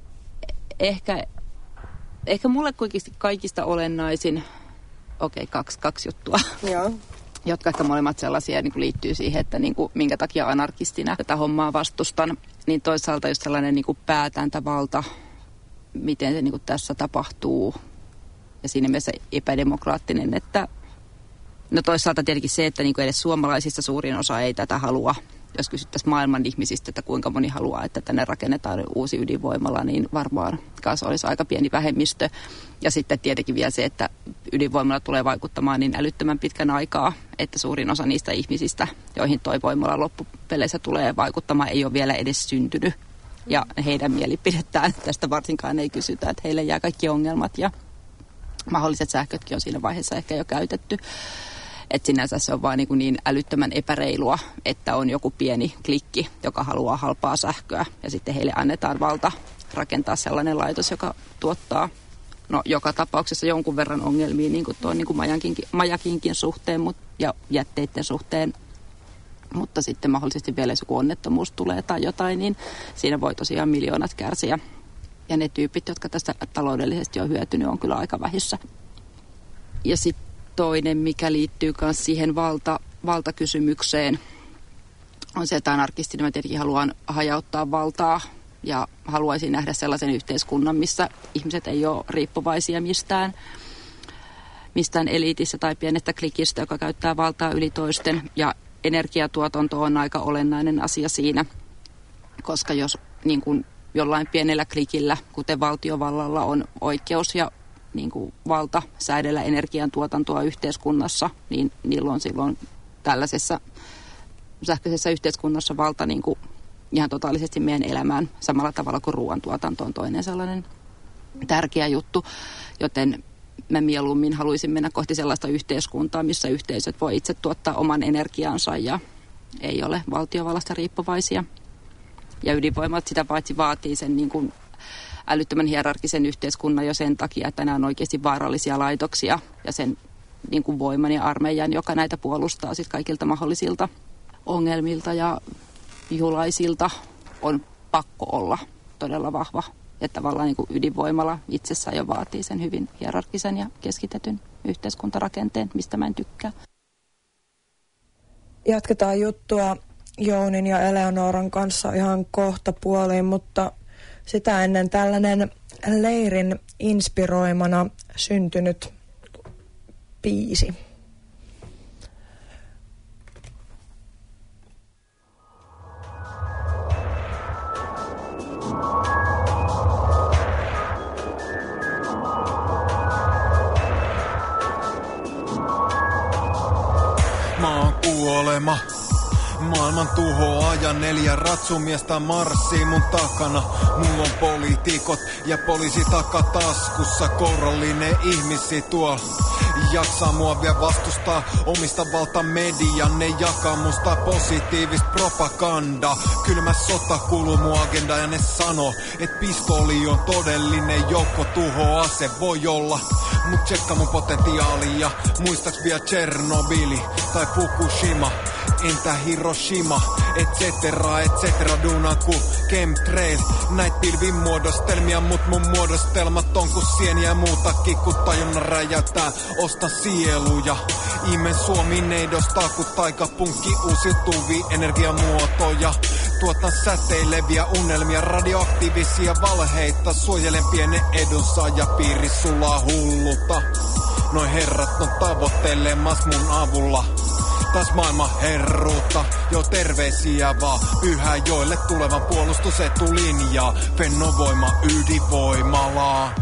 ehkä mulle kaikista olennaisin, kaksi juttua, Joo. jotka ehkä molemmat sellaisia niin kuin liittyy siihen, että niin kuin, minkä takia anarkistina tätä hommaa vastustan. Niin toisaalta just sellainen niin kuin päätäntävalta, miten se niin kuin tässä tapahtuu ja siinä mielessä epädemokraattinen, että no toisaalta tietenkin se, että niin kuin edes suomalaisista suurin osa ei tätä halua. Jos kysyttäisiin maailman ihmisistä, että kuinka moni haluaa, että tänne rakennetaan uusi ydinvoimala, niin varmaan kanssa olisi aika pieni vähemmistö. Ja sitten tietenkin vielä se, että ydinvoimala tulee vaikuttamaan niin älyttömän pitkän aikaa, että suurin osa niistä ihmisistä, joihin toi voimala loppupeleissä tulee vaikuttamaan, ei ole vielä edes syntynyt. Ja heidän mielipidettään tästä varsinkaan ei kysytä, että heille jää kaikki ongelmat ja mahdolliset sähkötkin on siinä vaiheessa ehkä jo käytetty. Että sinänsä se on vaan niin älyttömän epäreilua, että on joku pieni klikki, joka haluaa halpaa sähköä. Ja sitten heille annetaan valta rakentaa sellainen laitos, joka tuottaa joka tapauksessa jonkun verran ongelmia, niin kuin tuon niin Majakinkin suhteen ja jätteiden suhteen. Mutta sitten mahdollisesti vielä jos joku onnettomuus tulee tai jotain, niin siinä voi tosiaan miljoonat kärsiä. Ja ne tyypit, jotka tästä taloudellisesti on hyötynyt, on kyllä aika vähissä. Ja sitten toinen, mikä liittyy myös siihen valtakysymykseen, on se, että anarkistina mä tietenkin haluan hajauttaa valtaa ja haluaisin nähdä sellaisen yhteiskunnan, missä ihmiset ei ole riippuvaisia mistään eliitissä tai pienestä klikistä, joka käyttää valtaa yli toisten. Ja energiatuotanto on aika olennainen asia siinä, koska jos niin kuin jollain pienellä klikillä, kuten valtiovallalla, on oikeus ja niin kuin valta säädellä energiantuotantoa yhteiskunnassa, niin niillä on silloin tällaisessa sähköisessä yhteiskunnassa valta niin kuin ihan totaalisesti meidän elämään samalla tavalla kuin ruoantuotanto on toinen sellainen tärkeä juttu, joten mä mieluummin haluaisin mennä kohti sellaista yhteiskuntaa, missä yhteisöt voi itse tuottaa oman energiansa ja ei ole valtiovallasta riippuvaisia. Ja ydinvoimat sitä paitsi vaatii sen niin kuin älyttömän hierarkisen yhteiskunnan jo sen takia, että nämä on oikeasti vaarallisia laitoksia ja sen niin kuin voiman ja armeijan, joka näitä puolustaa sit kaikilta mahdollisilta ongelmilta ja julaisilta, on pakko olla todella vahva. Että tavallaan niin kuin ydinvoimala itsessään jo vaatii sen hyvin hierarkisen ja keskitetyn yhteiskuntarakenteen, mistä mä en tykkää. Jatketaan juttua Jounin ja Eleonoran kanssa ihan kohta puoliin, mutta sitä ennen tällainen leirin inspiroimana syntynyt biisi. Mä oon kuolema. Maailman tuhoaja, 4 ratsumiestä marssii mun takana. Mulla on poliitikot ja poliisi takataskussa. Kourallinen ihmisi tuolla jaksaa mua vielä vastustaa. Omista valta median, ne jakaa musta positiivista propagandaa. Kylmä sota kuuluu mun agenda ja ne sano, et pistooli on todellinen joukko tuhoase. Voi olla mut tsekka mun potentiaalia. Muistaks vielä Tchernobyli tai Fukushima, entä Hiroshima, et cetera, duunaan ku chemtrail. Näit pilvin muodostelmia, mut mun muodostelmat on ku sieniä muutakin, ku tajunnan räjäyttää, osta sieluja. Ihmeen Suomi neidostaa ku taikapunkki, uusiutuvia energiamuotoja. Tuotan säteileviä unelmia, radioaktiivisia valheita, suojelen pienen edunsaajapiiri sulaa hulluta. Noin herrat on tavoittelemas mun avulla taas maailman herruutta. Jo terveisiä vaan Pyhäjoelle tulevan puolustusetulinjaa. Fennovoima ydinvoimalaa.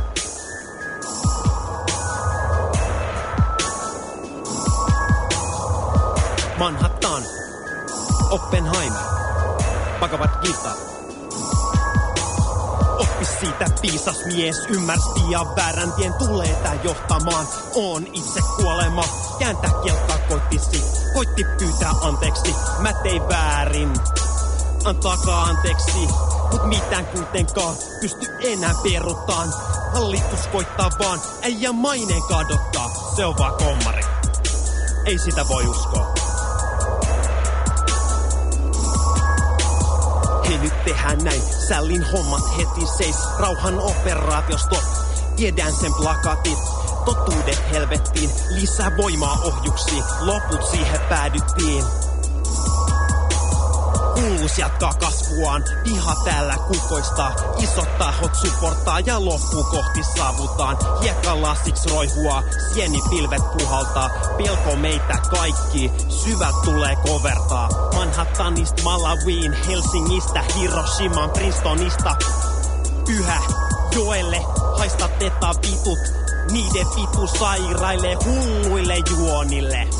Manhattan, Oppenheimer, Bhagavad Gita. Oppi siitä viisas mies, ymmärsi pian väärän tien, tulee tää johtamaan. On itse kuolema, kääntää kelkkaa koitti pyytää anteeksi. Mä tein väärin, antakaa anteeksi, mut mitään kuitenkaan pysty enää perutaan. Hallitus koittaa vaan, äijän maineen kadottaa, se on vaan kommari. Ei sitä voi uskoa. Hei, nyt tehdään näin, sällin hommat heti seis. Rauhan operaatiosto, viedään sen plakatit. Totuudet helvettiin, lisää voimaa ohjuksiin. Loput siihen päädyttiin. Hulluus jatkaa kasvuaan, viha täällä kukoistaa. Isot tahot supportaa ja loppu kohti saavutaan. Hiekkalasiksi roihua, sienipilvet puhaltaa. Pelko meitä kaikki, syvät tulee kovertaa. Manhattanista Malawiin, Helsingistä, Hiroshimaan, Princetonista. Pyhäjoelle, haistatetaan vitut. Niiden vitu sairaille, hulluille juonille.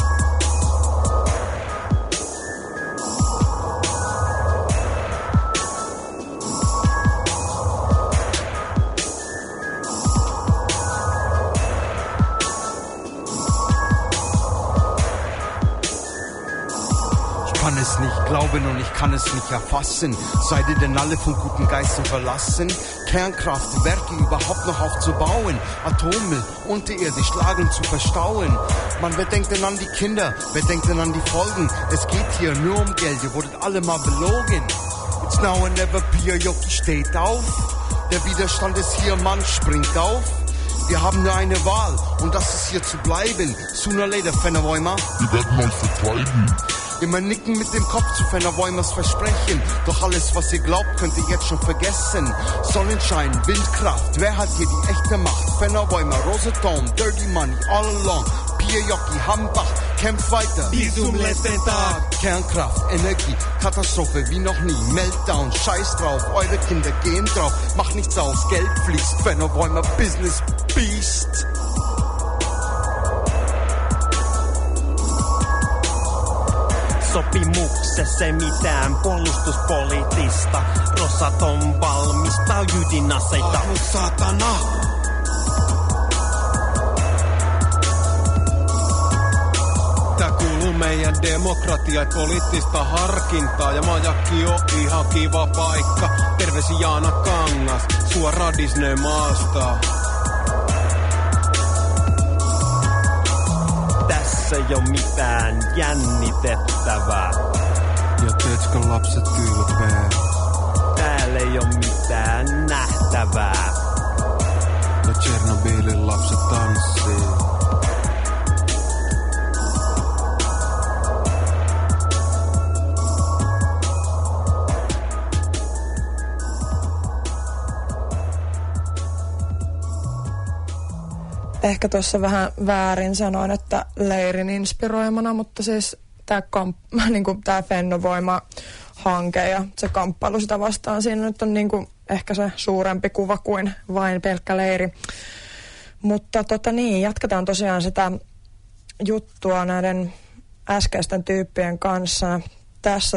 Ich kann es nicht glauben und ich kann es nicht erfassen. Seid ihr denn alle von guten Geistern verlassen? Kernkraftwerke überhaupt noch aufzubauen, Atommüll unterirdisch lagern zu verstauen. Man, wer denkt denn an die Kinder? Wer denkt denn an die Folgen? Es geht hier nur um Geld, ihr wurdet alle mal belogen. It's now or never, Pia Jockey steht auf. Der Widerstand ist hier, Mann, springt auf. Wir haben nur eine Wahl und das ist hier zu bleiben. Sooner or later, Fennerwoimer. Wir werden euch vertreiben. Immer nicken mit dem Kopf zu Fennerwoimers Versprechen. Doch alles, was ihr glaubt, könnt ihr jetzt schon vergessen. Sonnenschein, Windkraft, wer hat hier die echte Macht? Fennerwoimer, Rosatom, Dirty Money, all along. Pia Jockey, Hambach, kämpft weiter. Bis zum letzten Tag. Kernkraft, Energie, Katastrophe wie noch nie. Meltdown, scheiß drauf, eure Kinder gehen drauf. Macht nichts aus, Geld fließt. Fennerwoimer, Business Beast. Sopimuksessa ei mitään puolustuspoliittista. Rosatom valmistaa ydinaseita. Ahu satana! Tää kuuluu meidän demokratia, poliittista harkintaa. Ja majakki on ihan kiva paikka. Terveisi Jaana Kangas, suoraan Disney-maasta. Tässä ei oo mitään jännitettävää. Ja teetkö lapset kylpää? Täällä ei oo mitään nähtävää. Ja Tchernobylin lapset tanssii. Ehkä tuossa vähän väärin sanoin, että leirin inspiroimana, mutta siis tämä Fennovoima-hanke ja se kamppailu sitä vastaan, siinä nyt on niinku ehkä se suurempi kuva kuin vain pelkkä leiri. Mutta jatketaan tosiaan sitä juttua näiden äskeisten tyyppien kanssa. Tässä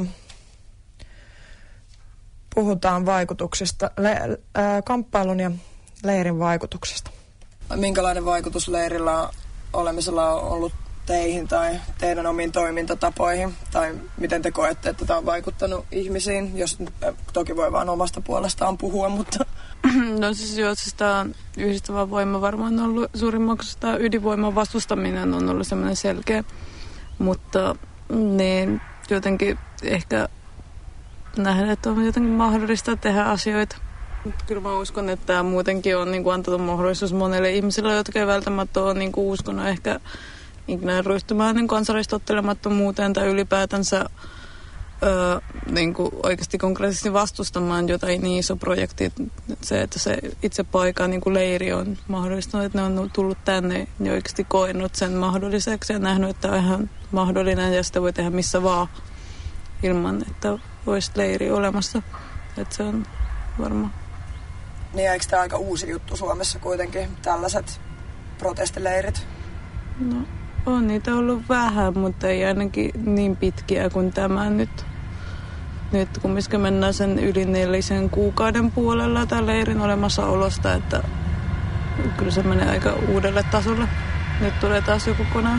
puhutaan vaikutuksista, kamppailun ja leirin vaikutuksista. Minkälainen vaikutus leirillä olemisella on ollut teihin tai teidän omiin toimintatapoihin? Tai miten te koette, että tämä on vaikuttanut ihmisiin? Jos toki voi vaan omasta puolestaan puhua, mutta No siis tämä yhdistävä voima varmaan on ollut suurimmaksi, tämä ydinvoiman vastustaminen on ollut semmoinen selkeä, mutta niin jotenkin ehkä nähdään, että on jotenkin mahdollista tehdä asioita. Kyllä mä uskon, että tämä muutenkin on niin kuin antanut mahdollisuus monelle ihmiselle, jotka ei välttämättä ole niin kuin uskonut ehkä ikinä ryhtymään niin kansalaistottelemattomuuteen tai ylipäätänsä niin kuin oikeasti konkreettisesti vastustamaan jotain niin iso projekti. Se, että se itse paikka niin kuin leiri on mahdollistanut, että ne on tullut tänne ja oikeasti koennut sen mahdolliseksi ja nähnyt, että on ihan mahdollinen ja sitä voi tehdä missä vaan ilman, että olisi leiri olemassa. Että se on varma. Niin eikö tämä aika uusi juttu Suomessa kuitenkin, tällaiset protestileirit? No on niitä ollut vähän, mutta ei ainakin niin pitkiä kuin tämä nyt. Nyt kumminkin mennään sen yli 4 kuukauden puolella tämän leirin olemassaolosta, että kyllä se menee aika uudelle tasolle. Nyt tulee taas joku kone.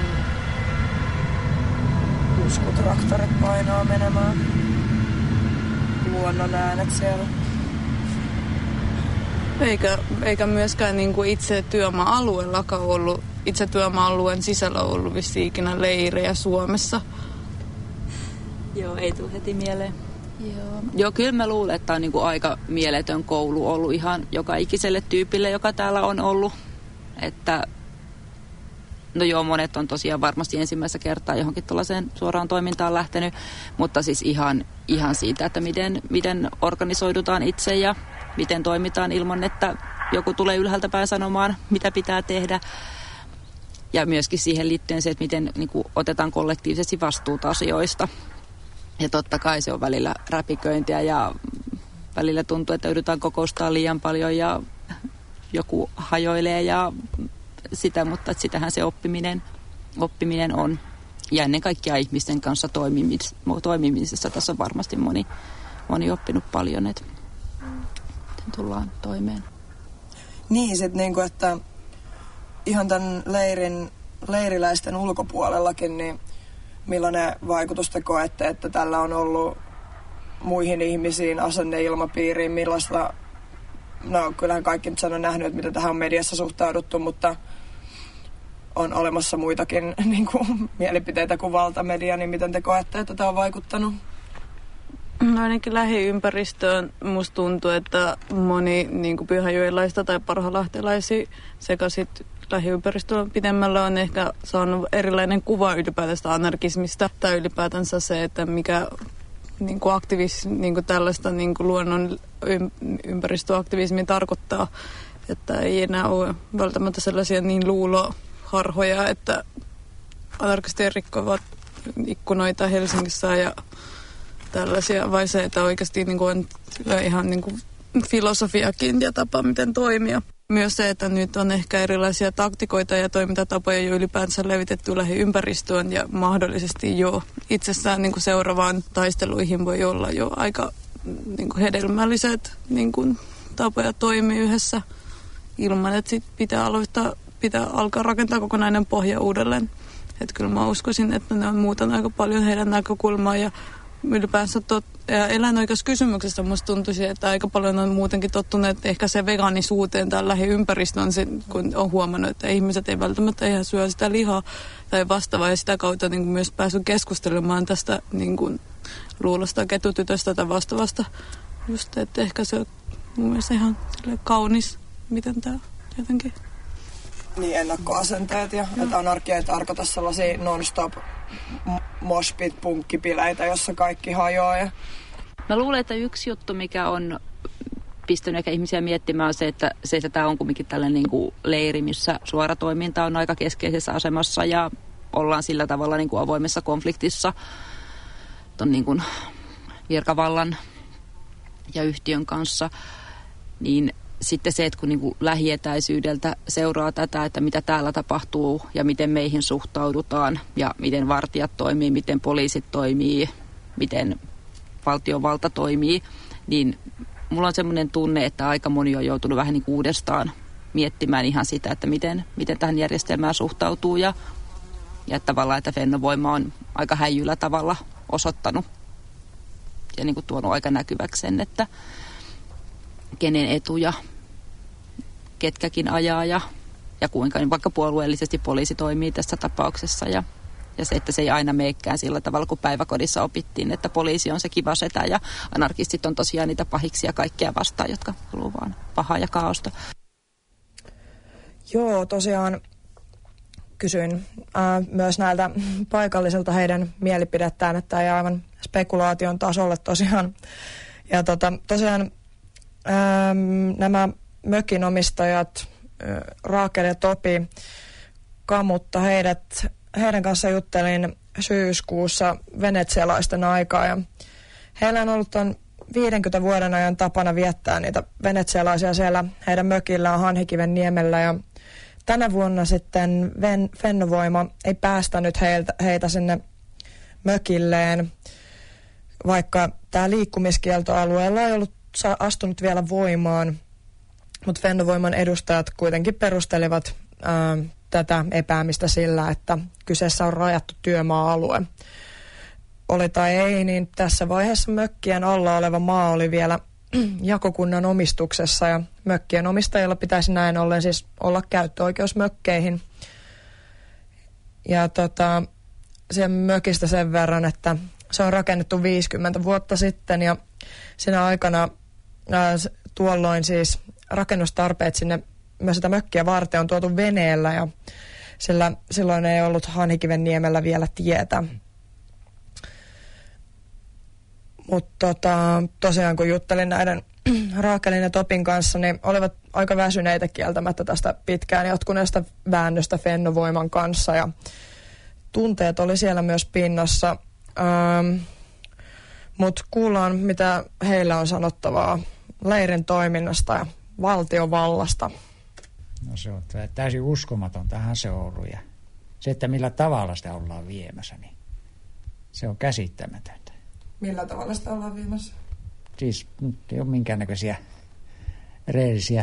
Uskotraktorit painaa menemään. Luonnon äänet siellä. Eikä myöskään niin kuin itse työmaa-alueellakaan ollut, itse työmaa-alueen sisällä ollut vissiin ikinä leirejä Suomessa. Joo, ei tule heti mieleen. Joo, kyllä mä luulen, että on niin kuin aika mieletön koulu ollut ihan joka ikiselle tyypille, joka täällä on ollut. Että, no joo, monet on tosiaan varmasti ensimmäistä kertaa johonkin tuollaiseen suoraan toimintaan lähtenyt, mutta siis ihan siitä, että miten organisoidutaan itse ja miten toimitaan ilman, että joku tulee ylhäältä päin sanomaan, mitä pitää tehdä. Ja myöskin siihen liittyen se, että miten niin kuin otetaan kollektiivisesti vastuuta asioista. Ja totta kai se on välillä räpiköintiä ja välillä tuntuu, että yritetään kokoustaa liian paljon ja joku hajoilee ja sitä, mutta sitähän se oppiminen on. Ja ennen kaikkea ihmisten kanssa toimimisessa tässä on varmasti moni oppinut paljon, että miten tullaan toimeen. Niin, sitten niinku, että ihan tämän leiriläisten ulkopuolellakin, niin millainen vaikutus te koette, että tällä on ollut muihin ihmisiin, asenneilmapiiriin, millaista, no kyllähän kaikki nyt on nähnyt, että mitä tähän on mediassa suhtauduttu, mutta on olemassa muitakin niin kuin, mielipiteitä kuin valtamedia, niin miten te koette, että tämä on vaikuttanut? No ainakin lähiympäristöön musta tuntuu, että moni niin kuin pyhäjoelaista tai parhalahtelaisia sekä sitten lähiympäristöllä pidemmällä on ehkä saanut erilainen kuva ylipäätänsä anarkismista tai ylipäätänsä se, että mikä niin kuin niin kuin tällaista niin kuin luonnon ympäristöaktivismi tarkoittaa, että ei enää ole välttämättä sellaisia niin luuloharhoja, että anarkistit rikkovat ikkunoita Helsingissä ja tällaisia, vai se, että oikeasti niin kuin on ihan niin kuin filosofiakin ja tapa, miten toimia. Myös se, että nyt on ehkä erilaisia taktikoita ja toimintatapoja jo ylipäänsä levitetty lähiympäristöön ja mahdollisesti jo itsessään niin kuin seuraavaan taisteluihin voi olla jo aika niin kuin hedelmälliset niin kuin tapoja toimia yhdessä ilman, että sit pitää alkaa rakentaa kokonainen pohja uudelleen. Että kyllä mä uskoisin, että ne on muutanut aika paljon heidän näkökulmaa ja ylipäänsä eläinoikeuskysymyksestä musta tuntuisi, että aika paljon on muutenkin tottuneet ehkä se vegaanisuuteen tai lähiympäristöön, kun on huomannut, että ihmiset ei välttämättä ihan syö sitä lihaa tai vastaavaa ja sitä kautta niin kuin myös päässyt keskustelemaan tästä niin kuin luulosta ketutytöstä tai vastaavasta. Just, että ehkä se on mun mielestä ihan kaunis, miten tämä jotenkin. Niin, ennakkoasenteet ja että anarkia ei tarkoita sellaisia non-stop moshpit-punkkipileitä, jossa kaikki hajoaa. Ja... Mä luulen, että yksi juttu, mikä on pistänyt ehkä ihmisiä miettimään, on se, että tämä on kuitenkin tällainen niin kuin leiri, missä suora toiminta on aika keskeisessä asemassa ja ollaan sillä tavalla niin kuin avoimessa konfliktissa ton niin kuin virkavallan ja yhtiön kanssa, niin sitten se, että kun niin kuin lähietäisyydeltä seuraa tätä, että mitä täällä tapahtuu ja miten meihin suhtaudutaan ja miten vartijat toimii, miten poliisit toimii, miten valtiovalta toimii, niin mulla on semmoinen tunne, että aika moni on joutunut vähän niin kuin uudestaan miettimään ihan sitä, että miten tähän järjestelmään suhtautuu ja tavallaan, että Fennovoima on aika häijyllä tavalla osoittanut ja niin kuin tuonut aika näkyväksi sen, että kenen etuja ketkäkin ajaa ja kuinka niin vaikka puolueellisesti poliisi toimii tässä tapauksessa ja se, että se ei aina meekään sillä tavalla, kun päiväkodissa opittiin, että poliisi on se kiva setä ja anarkistit on tosiaan niitä pahiksia kaikkia vastaan, jotka haluaa vaan pahaa ja kaaosta. Joo, tosiaan kysyin myös näiltä paikallisilta heidän mielipidettään, että ei aivan spekulaation tasolle tosiaan. Ja tosiaan nämä mökinomistajat, Raakel ja Topi, Kamutta, heidän kanssa juttelin syyskuussa venetsialaisten aikaa ja heillä on ollut 50 vuoden ajan tapana viettää niitä venetsialaisia siellä heidän mökillään Hanhikiven niemellä ja tänä vuonna sitten Fennovoima ei päästänyt heitä sinne mökilleen, vaikka tämä liikkumiskieltoalueella ei ollut astunut vielä voimaan, mutta Fennovoiman edustajat kuitenkin perustelivat tätä epäämistä sillä, että kyseessä on rajattu työmaa-alue. Oli tai ei, niin tässä vaiheessa mökkien alla oleva maa oli vielä jakokunnan omistuksessa ja mökkien omistajilla pitäisi näin ollen siis olla käyttöoikeus mökkeihin. Ja sen mökistä sen verran, että se on rakennettu 50 vuotta sitten ja siinä aikana tuolloin siis rakennustarpeet sinne myös sitä mökkiä varten on tuotu veneellä ja sillä silloin ei ollut Hanhikiven niemellä vielä tietä. Mutta tosiaan kun juttelin näiden Raakelin ja Topin kanssa, niin olivat aika väsyneitä kieltämättä tästä pitkään jatkuneesta väännöstä Fennovoiman kanssa ja tunteet oli siellä myös pinnassa. Mutta kuullaan, mitä heillä on sanottavaa leirin toiminnasta ja valtiovallasta. No se on täysin uskomatontahan se on ollut ja se, että millä tavalla sitä ollaan viemässä, niin se on käsittämätöntä. Millä tavalla sitä ollaan viemässä? Siis ei ole minkäännäköisiä reellisiä,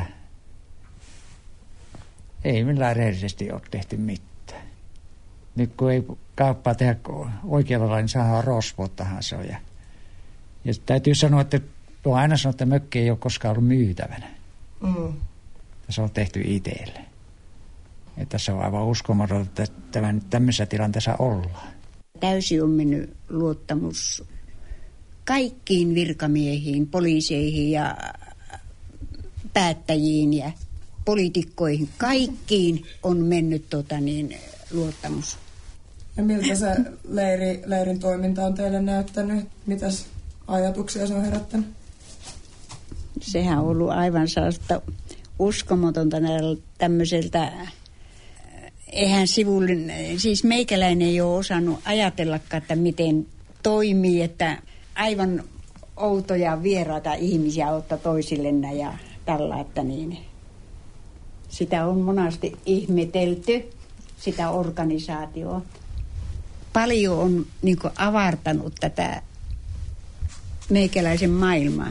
ei millään reellisesti ole tehty mitään. Nyt kun ei kauppaa tehdä oikealla lailla, niin saadaan rosvottahan se on. Ja täytyy sanoa, että on aina sanonut, että mökki ei ole koskaan ollut myytävänä. Se on tehty itselle. Että se on aivan uskomatonta, että nyt tämmöisessä tilanteessa ollaan. Täysin on mennyt luottamus kaikkiin virkamiehiin, poliiseihin ja päättäjiin ja poliitikkoihin. Kaikkiin on mennyt luottamus. Ja miltä se leirin toiminta on teille näyttänyt? Mitäs ajatuksia se on herättänyt? Sehän on ollut aivan sellaista uskomatonta tämmöiseltä, eihän siis meikäläinen ei ole osannut ajatellakaan, että miten toimii, että aivan outoja vieraita ihmisiä ottaa toisillenne ja tällä, että niin. Sitä on monasti ihmetelty, sitä organisaatioa. Paljon on niin kuin avartanut tätä meikäläisen maailmaa.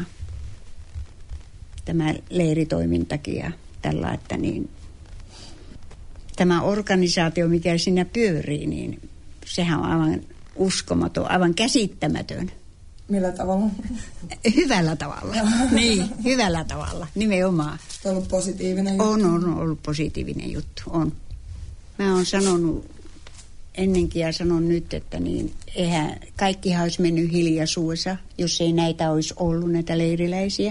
Tämä leiritoimintakin ja tällä, että niin. Tämä organisaatio, mikä siinä pyörii, niin sehän on aivan uskomaton, aivan käsittämätön. Millä tavalla? Hyvällä tavalla. Niin, hyvällä tavalla, nimenomaan. Se on ollut positiivinen juttu. On ollut positiivinen juttu, on. Mä oon sanonut ennenkin ja sanon nyt, että niin, eihän kaikkihan olisi mennyt hiljaisuudessa, jos ei näitä olisi ollut, näitä leiriläisiä.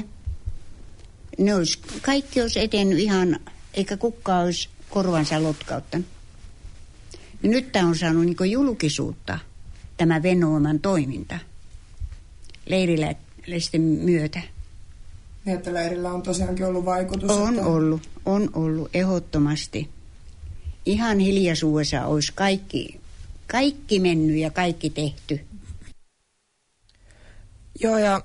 Kaikki olisi edennyt ihan, eikä kukaan olisi korvansa lotkauttanut. Ja nyt tämä on saanut niin julkisuutta, tämä Fennovoiman toiminta, leiriläisten myötä. Niin, että leirillä on tosiaankin ollut vaikutus? On ollut, ehdottomasti. Ihan hiljaisuudessa olisi kaikki mennyt ja kaikki tehty. Joo, ja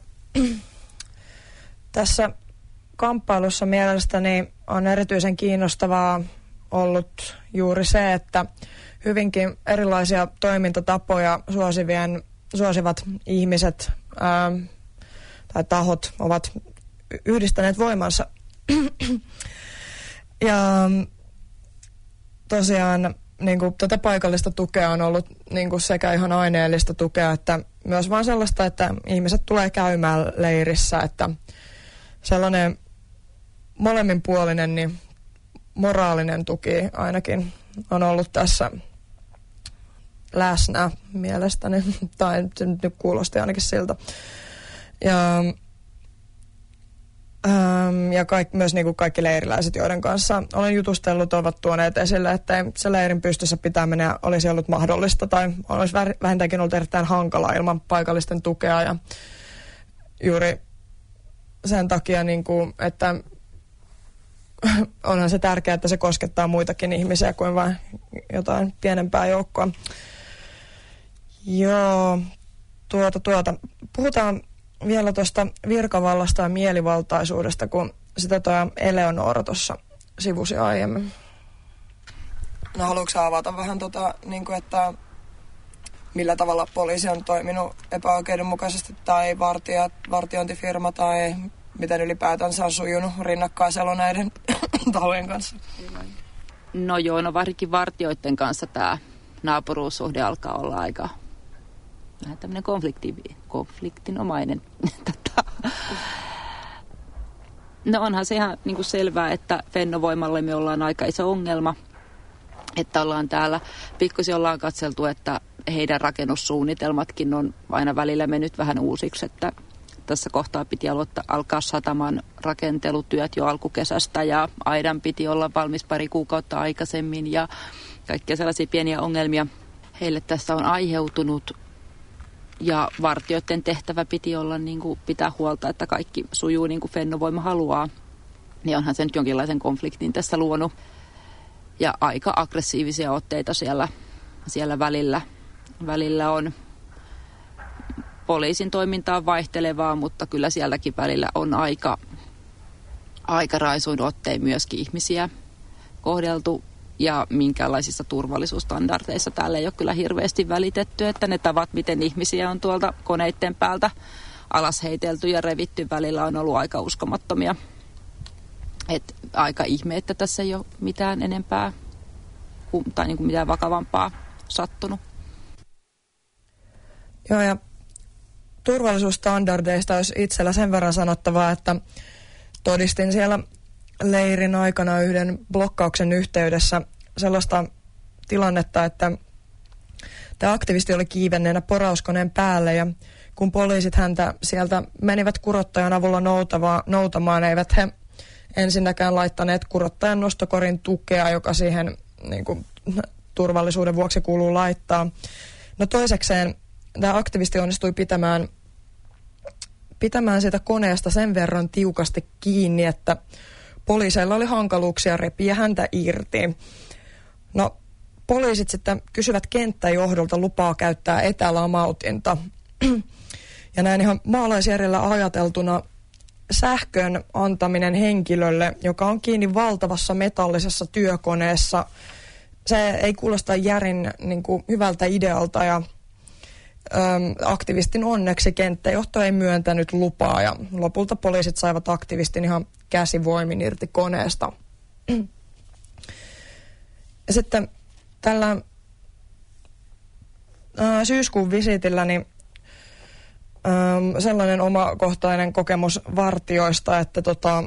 tässä kamppailussa mielestäni on erityisen kiinnostavaa ollut juuri se, että hyvinkin erilaisia toimintatapoja suosivat ihmiset tai tahot ovat yhdistäneet voimansa. Ja tosiaan niin kuin tätä paikallista tukea on ollut niin kuin sekä ihan aineellista tukea, että myös vaan sellaista, että ihmiset tulee käymään leirissä, että sellainen molemminpuolinen niin moraalinen tuki ainakin on ollut tässä läsnä mielestäni, tai se nyt kuulosti ainakin siltä. Ja myös niin kuin kaikki leiriläiset, joiden kanssa olen jutustellut, ovat tuoneet esille, että se leirin pystyssä pitäminen olisi ollut mahdollista tai olisi vähintäänkin ollut erittäin hankala ilman paikallisten tukea. Ja juuri sen takia, niin kuin, että onhan se tärkeää, että se koskettaa muitakin ihmisiä kuin vain jotain pienempää joukkoa. Joo, puhutaan vielä tuosta virkavallasta ja mielivaltaisuudesta, kun sitä tuo Eleonora tuossa sivusi aiemmin. No haluatko sä avata vähän niin kuin, että millä tavalla poliisi on toiminut epäoikeudenmukaisesti tai vartiointifirma tai miten ylipäätänsä on sujunut rinnakkaiselo näiden tahojen kanssa? No joo, no varsinkin vartijoiden kanssa tämä naapuruussuhde alkaa olla aika vähän tämmöinen konfliktinomainen. No onhan se ihan niin kuin selvää, että Fennovoimalle me ollaan aika iso ongelma, että ollaan täällä. Pikkuisen ollaan katseltu, että heidän rakennussuunnitelmatkin on aina välillä mennyt vähän uusiksi, että tässä kohtaa piti alkaa sataman rakentelutyöt jo alkukesästä ja aidan piti olla valmis pari kuukautta aikaisemmin ja kaikkia sellaisia pieniä ongelmia heille tässä on aiheutunut. Ja vartijoiden tehtävä piti olla niin kuin pitää huolta, että kaikki sujuu niin kuin Fennovoima haluaa. Niin onhan se nyt jonkinlaisen konfliktin tässä luonut. Ja aika aggressiivisia otteita siellä välillä on. Poliisin toiminta on vaihtelevaa, mutta kyllä sielläkin välillä on aika raisuin ottein myöskin ihmisiä kohdeltu. Ja minkäänlaisissa turvallisuusstandardeissa täällä ei ole kyllä hirveästi välitetty, että ne tavat, miten ihmisiä on tuolta koneiden päältä alas heitelty ja revitty välillä on ollut aika uskomattomia. Et aika ihme, että tässä ei ole mitään enempää tai niin kuin mitään vakavampaa sattunut. Joo, ja turvallisuusstandardeista olisi itsellä sen verran sanottavaa, että todistin siellä leirin aikana yhden blokkauksen yhteydessä sellaista tilannetta, että tämä aktivisti oli kiivenneenä porauskoneen päälle ja kun poliisit häntä sieltä menivät kurottajan avulla noutamaan, eivät he ensinnäkään laittaneet kurottajan nostokorin tukea, joka siihen niin kuin, turvallisuuden vuoksi kuuluu laittaa. No toisekseen tämä aktivisti onnistui pitämään sitä koneesta sen verran tiukasti kiinni, että poliiseilla oli hankaluuksia repiä häntä irti. No, poliisit sitten kysyvät kenttäjohdolta lupaa käyttää etälamautinta. Ja näin ihan maalaisjärjellä ajateltuna sähkön antaminen henkilölle, joka on kiinni valtavassa metallisessa työkoneessa, se ei kuulosta järin niin kuin, hyvältä idealta ja aktivistin onneksi kenttäjohto ei myöntänyt lupaa ja lopulta poliisit saivat aktivistin ihan käsivoimin irti koneesta. Ja sitten tällä syyskuun visitillä niin, sellainen omakohtainen kokemus vartijoista, että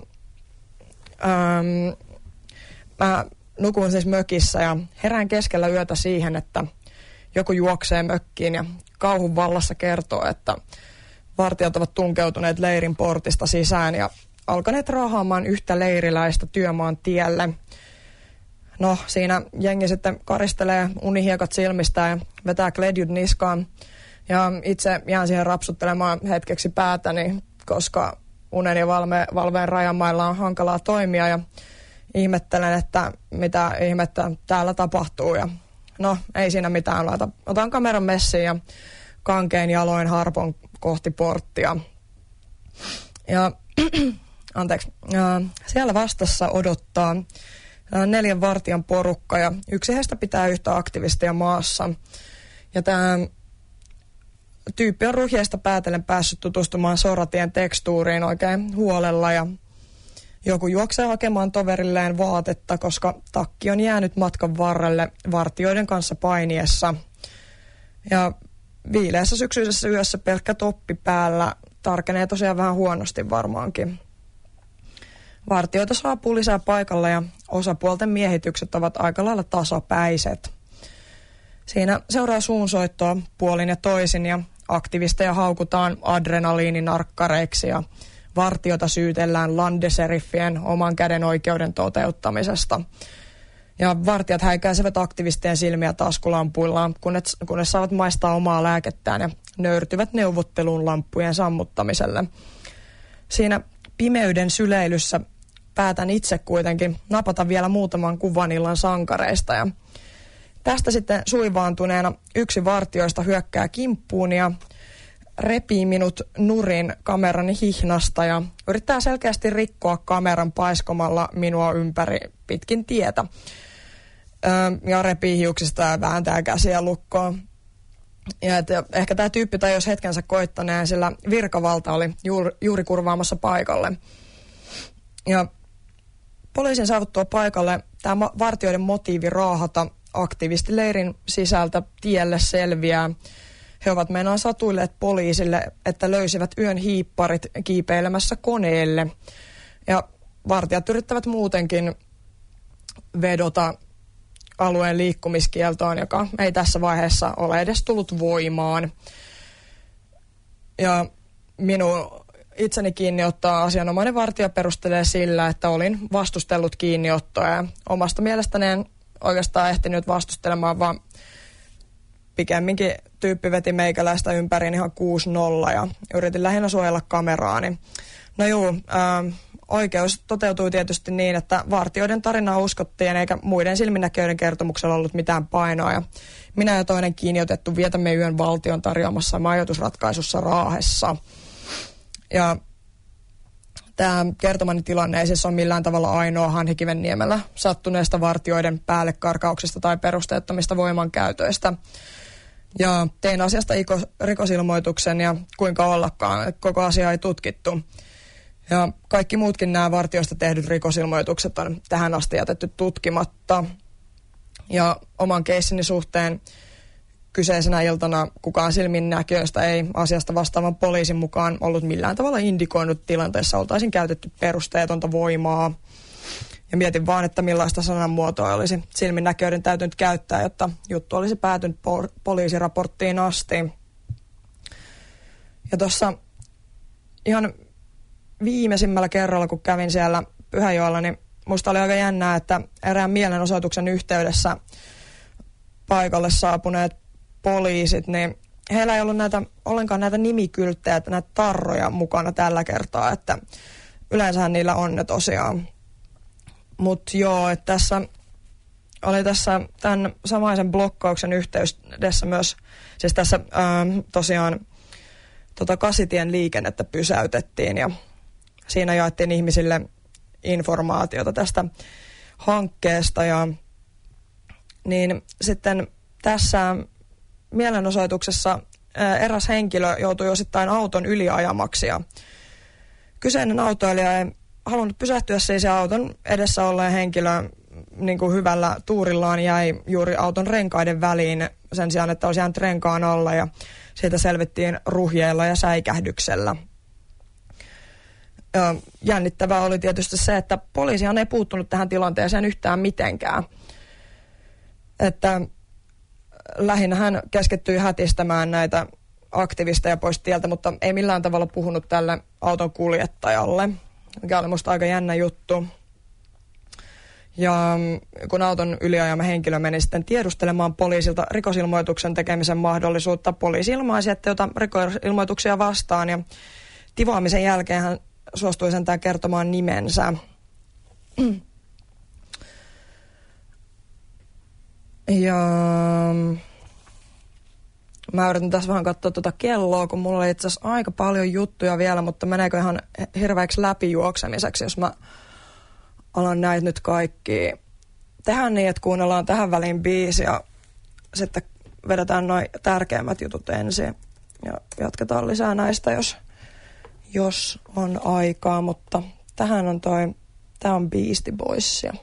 mä nukun siis mökissä ja herään keskellä yötä siihen, että joku juoksee mökkiin ja kauhun vallassa kertoo, että vartijat ovat tunkeutuneet leirin portista sisään ja alkaneet raahaamaan yhtä leiriläistä työmaan tielle. No, siinä jengi sitten karistelee unihiekat silmistä ja vetää kledjut niskaan. Ja itse jään siihen rapsuttelemaan hetkeksi päätäni, koska unen ja valveen rajamailla on hankalaa toimia ja ihmettelen, että mitä ihmettä täällä tapahtuu. Ja no, ei siinä mitään. Otan kameran messiin ja kankein jaloin harpon kohti porttia. Ja siellä vastassa odottaa 4 vartijan porukka ja yksi heistä pitää yhtä aktivistia maassa. Ja tämä tyyppi on ruhjeesta päätellen päässyt tutustumaan Soratien tekstuuriin oikein huolella ja joku juoksee hakemaan toverilleen vaatetta, koska takki on jäänyt matkan varrelle vartijoiden kanssa painiessa. Ja viileässä syksyisessä yössä pelkkä toppi päällä tarkenee tosiaan vähän huonosti varmaankin. Vartijoita saapuu lisää paikalle ja osapuolten miehitykset ovat aika lailla tasapäiset. Siinä seuraa suunsoittoa puolin ja toisin ja aktivisteja haukutaan adrenaliininarkkareiksi ja vartijoita syytellään landeseriffien oman käden oikeuden toteuttamisesta. Ja vartijat häikäisevät aktivistien silmiä taskulampuillaan, kunnes saavat maistaa omaa lääkettään ja nöyrtyvät neuvotteluun lamppujen sammuttamiselle. Siinä pimeyden syleilyssä päätän itse kuitenkin napata vielä muutaman kuvan illan sankareista. Ja tästä sitten suivaantuneena yksi vartijoista hyökkää kimppuun ja repii minut nurin kamerani hihnasta ja yrittää selkeästi rikkoa kameran paiskomalla minua ympäri pitkin tietä. Ja repii hiuksista ja vääntää käsiä lukkoon. Ja ehkä tämä tyyppi tajusi hetkensä koittaneen, sillä virkavalta oli juuri kurvaamassa paikalle. Ja poliisin saavuttua paikalle tämä vartijoiden motiivi raahata aktivistileirin sisältä tielle selviää. He ovat meinaan satuilleet poliisille, että löysivät yön hiipparit kiipeilemässä koneelle. Ja vartijat yrittävät muutenkin vedota alueen liikkumiskieltoon, joka ei tässä vaiheessa ole edes tullut voimaan. Ja minun itseni kiinniottaa asianomainen vartija perustelee sillä, että olin vastustellut kiinniottoa ja omasta mielestäni en oikeastaan ehtinyt vastustelemaan, vaan pikemminkin tyyppi veti meikäläistä ympäriin ihan 6-0 ja yritin lähinnä suojella kameraani. No juu, oikeus toteutui tietysti niin, että vartijoiden tarinaa uskottiin eikä muiden silminnäkijöiden kertomuksella ollut mitään painoa. Ja minä ja toinen kiinniotettu vietämme yön valtion tarjoamassa majoitusratkaisussa Raahessa. Ja tämä kertomani tilanne ei siis ole millään tavalla ainoa Hanhikivenniemellä sattuneesta vartijoiden päällekarkauksesta tai perusteettomista voimankäytöistä. Ja tein asiasta rikosilmoituksen ja kuinka ollakaan, koko asia ei tutkittu. Ja kaikki muutkin nämä vartijoista tehdyt rikosilmoitukset on tähän asti jätetty tutkimatta. Ja oman keissini suhteen kyseisenä iltana kukaan silminnäkijöistä ei asiasta vastaavan poliisin mukaan ollut millään tavalla indikoinut tilanteessa. Oltaisiin käytetty perusteetonta voimaa. Ja mietin vaan, että millaista sananmuotoa olisi silminnäkijöiden täytynyt käyttää, jotta juttu olisi päätynyt poliisiraporttiin asti. Ja tuossa ihan viimeisimmällä kerralla, kun kävin siellä Pyhäjoella, niin musta oli aika jännää, että erään mielenosoituksen yhteydessä paikalle saapuneet poliisit, niin heillä ei ollut ollenkaan näitä nimikylttejä, näitä tarroja mukana tällä kertaa, että yleensähän niillä on ne tosiaan. Mutta joo, että tässä oli tämän samaisen blokkauksen yhteydessä myös, siis tässä tosiaan Kasitien liikennettä pysäytettiin ja siinä jaettiin ihmisille informaatiota tästä hankkeesta ja niin sitten tässä mielenosoituksessa eräs henkilö joutui osittain auton yliajamaksi ja kyseinen autoilija ei halunnut pysähtyä siis ja auton edessä olleen henkilö niin kuin hyvällä tuurillaan jäi juuri auton renkaiden väliin sen sijaan, että olisi jäänyt renkaan alla ja siitä selvittiin ruhjeilla ja säikähdyksellä. Jännittävää oli tietysti se, että poliisihan ei puuttunut tähän tilanteeseen yhtään mitenkään. Että lähinnä hän keskittyi hätistämään näitä aktivisteja pois tieltä, mutta ei millään tavalla puhunut tälle auton kuljettajalle, mikä oli musta aika jännä juttu. Ja kun auton yliajama henkilö meni sitten tiedustelemaan poliisilta rikosilmoituksen tekemisen mahdollisuutta, poliisi ilmaisi, että jota rikosilmoituksia vastaan ja tivaamisen jälkeen hän suostui sentään kertomaan nimensä. Ja mä yritän tässä vähän katsoa tuota kelloa, kun mulla oli itse asiassa aika paljon juttuja vielä, mutta meneekö ihan hirveäksi läpijuoksemiseksi, jos mä alan näitä nyt kaikki tehdään niin, että kuunnellaan tähän väliin biisi ja sitten vedetään noin tärkeimmät jutut ensin ja jatketaan lisää näistä, jos on aikaa, mutta tähän on tää on Beastie Boysia.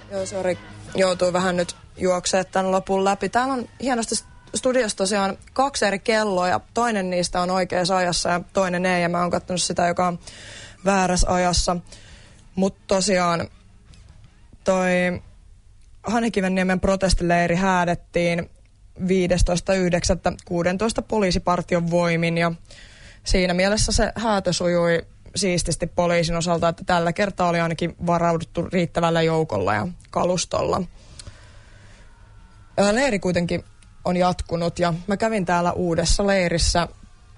Joo, sori. Joutuu vähän nyt juoksemaan tämän lopun läpi. Täällä on hienosti studiossa tosiaan 2 eri kelloa ja toinen niistä on oikeassa ajassa ja toinen ei. Ja mä oon katsonut sitä, joka on väärässä ajassa. Mutta tosiaan toi Hanhikivenniemen protestileiri häädettiin 15.9. 16 poliisipartion voimin ja siinä mielessä se häätö sujui siististi poliisin osalta, että tällä kertaa oli ainakin varauduttu riittävällä joukolla ja kalustolla. Leiri kuitenkin on jatkunut ja mä kävin täällä uudessa leirissä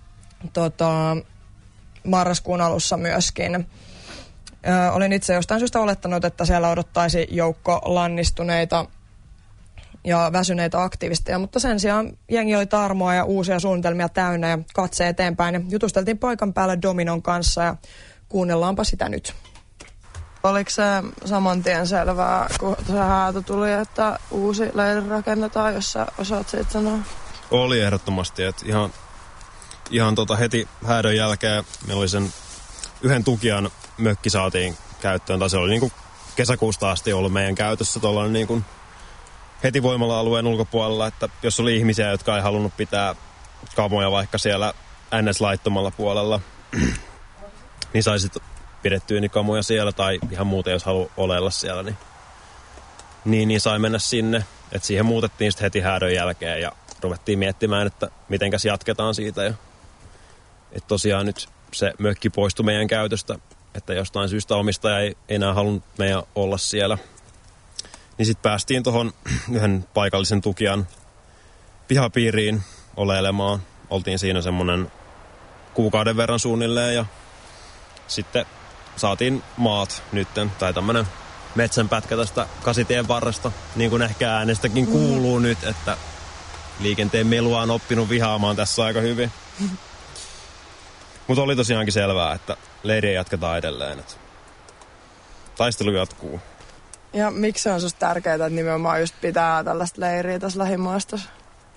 marraskuun alussa myöskin. Olin itse jostain syystä olettanut, että siellä odottaisi joukko lannistuneita ja väsyneitä aktivisteja, mutta sen sijaan jengi oli tarmoa ja uusia suunnitelmia täynnä ja katse eteenpäin. Ja jutusteltiin paikan päällä Dominon kanssa ja kuunnellaanpa sitä nyt. Oliko se saman tien selvää, kun se häätö tuli, että uusi leiri rakennetaan, jos sä osaat siitä sanoa? Oli ehdottomasti, että ihan heti häädön jälkeen meillä oli sen yhden tukijan mökki saatiin käyttöön, tai se oli niin kuin kesäkuusta asti ollut meidän käytössä tuollainen niin kuin heti voimala-alueen ulkopuolella, että jos oli ihmisiä, jotka ei halunnut pitää kamoja vaikka siellä NS-laittomalla puolella, niin sai sitten pidettyä niin kamoja siellä tai ihan muuten, jos haluaa oleella siellä, niin sai mennä sinne. Et siihen muutettiin sitten heti häädön jälkeen ja ruvettiin miettimään, että mitenkäs jatketaan siitä. Ja, että tosiaan nyt se mökki poistui meidän käytöstä, että jostain syystä omistaja ei enää halunnut meidän olla siellä. Niin sitten päästiin tuohon yhden paikallisen tukijan pihapiiriin oleilemaan. Oltiin siinä semmoinen kuukauden verran suunnilleen ja sitten saatiin maat nytten, tai tämmönen metsänpätkä tästä Kasitien varresta, niin kuin ehkä äänestäkin kuuluu nyt, että liikenteen melua on oppinut vihaamaan tässä aika hyvin. Mutta oli tosiaankin selvää, että leiriä jatketaan edelleen, että taistelu jatkuu. Ja miksi on susta tärkeää, että nimenomaan just pitää tällaista leiriä tässä lähimaastossa?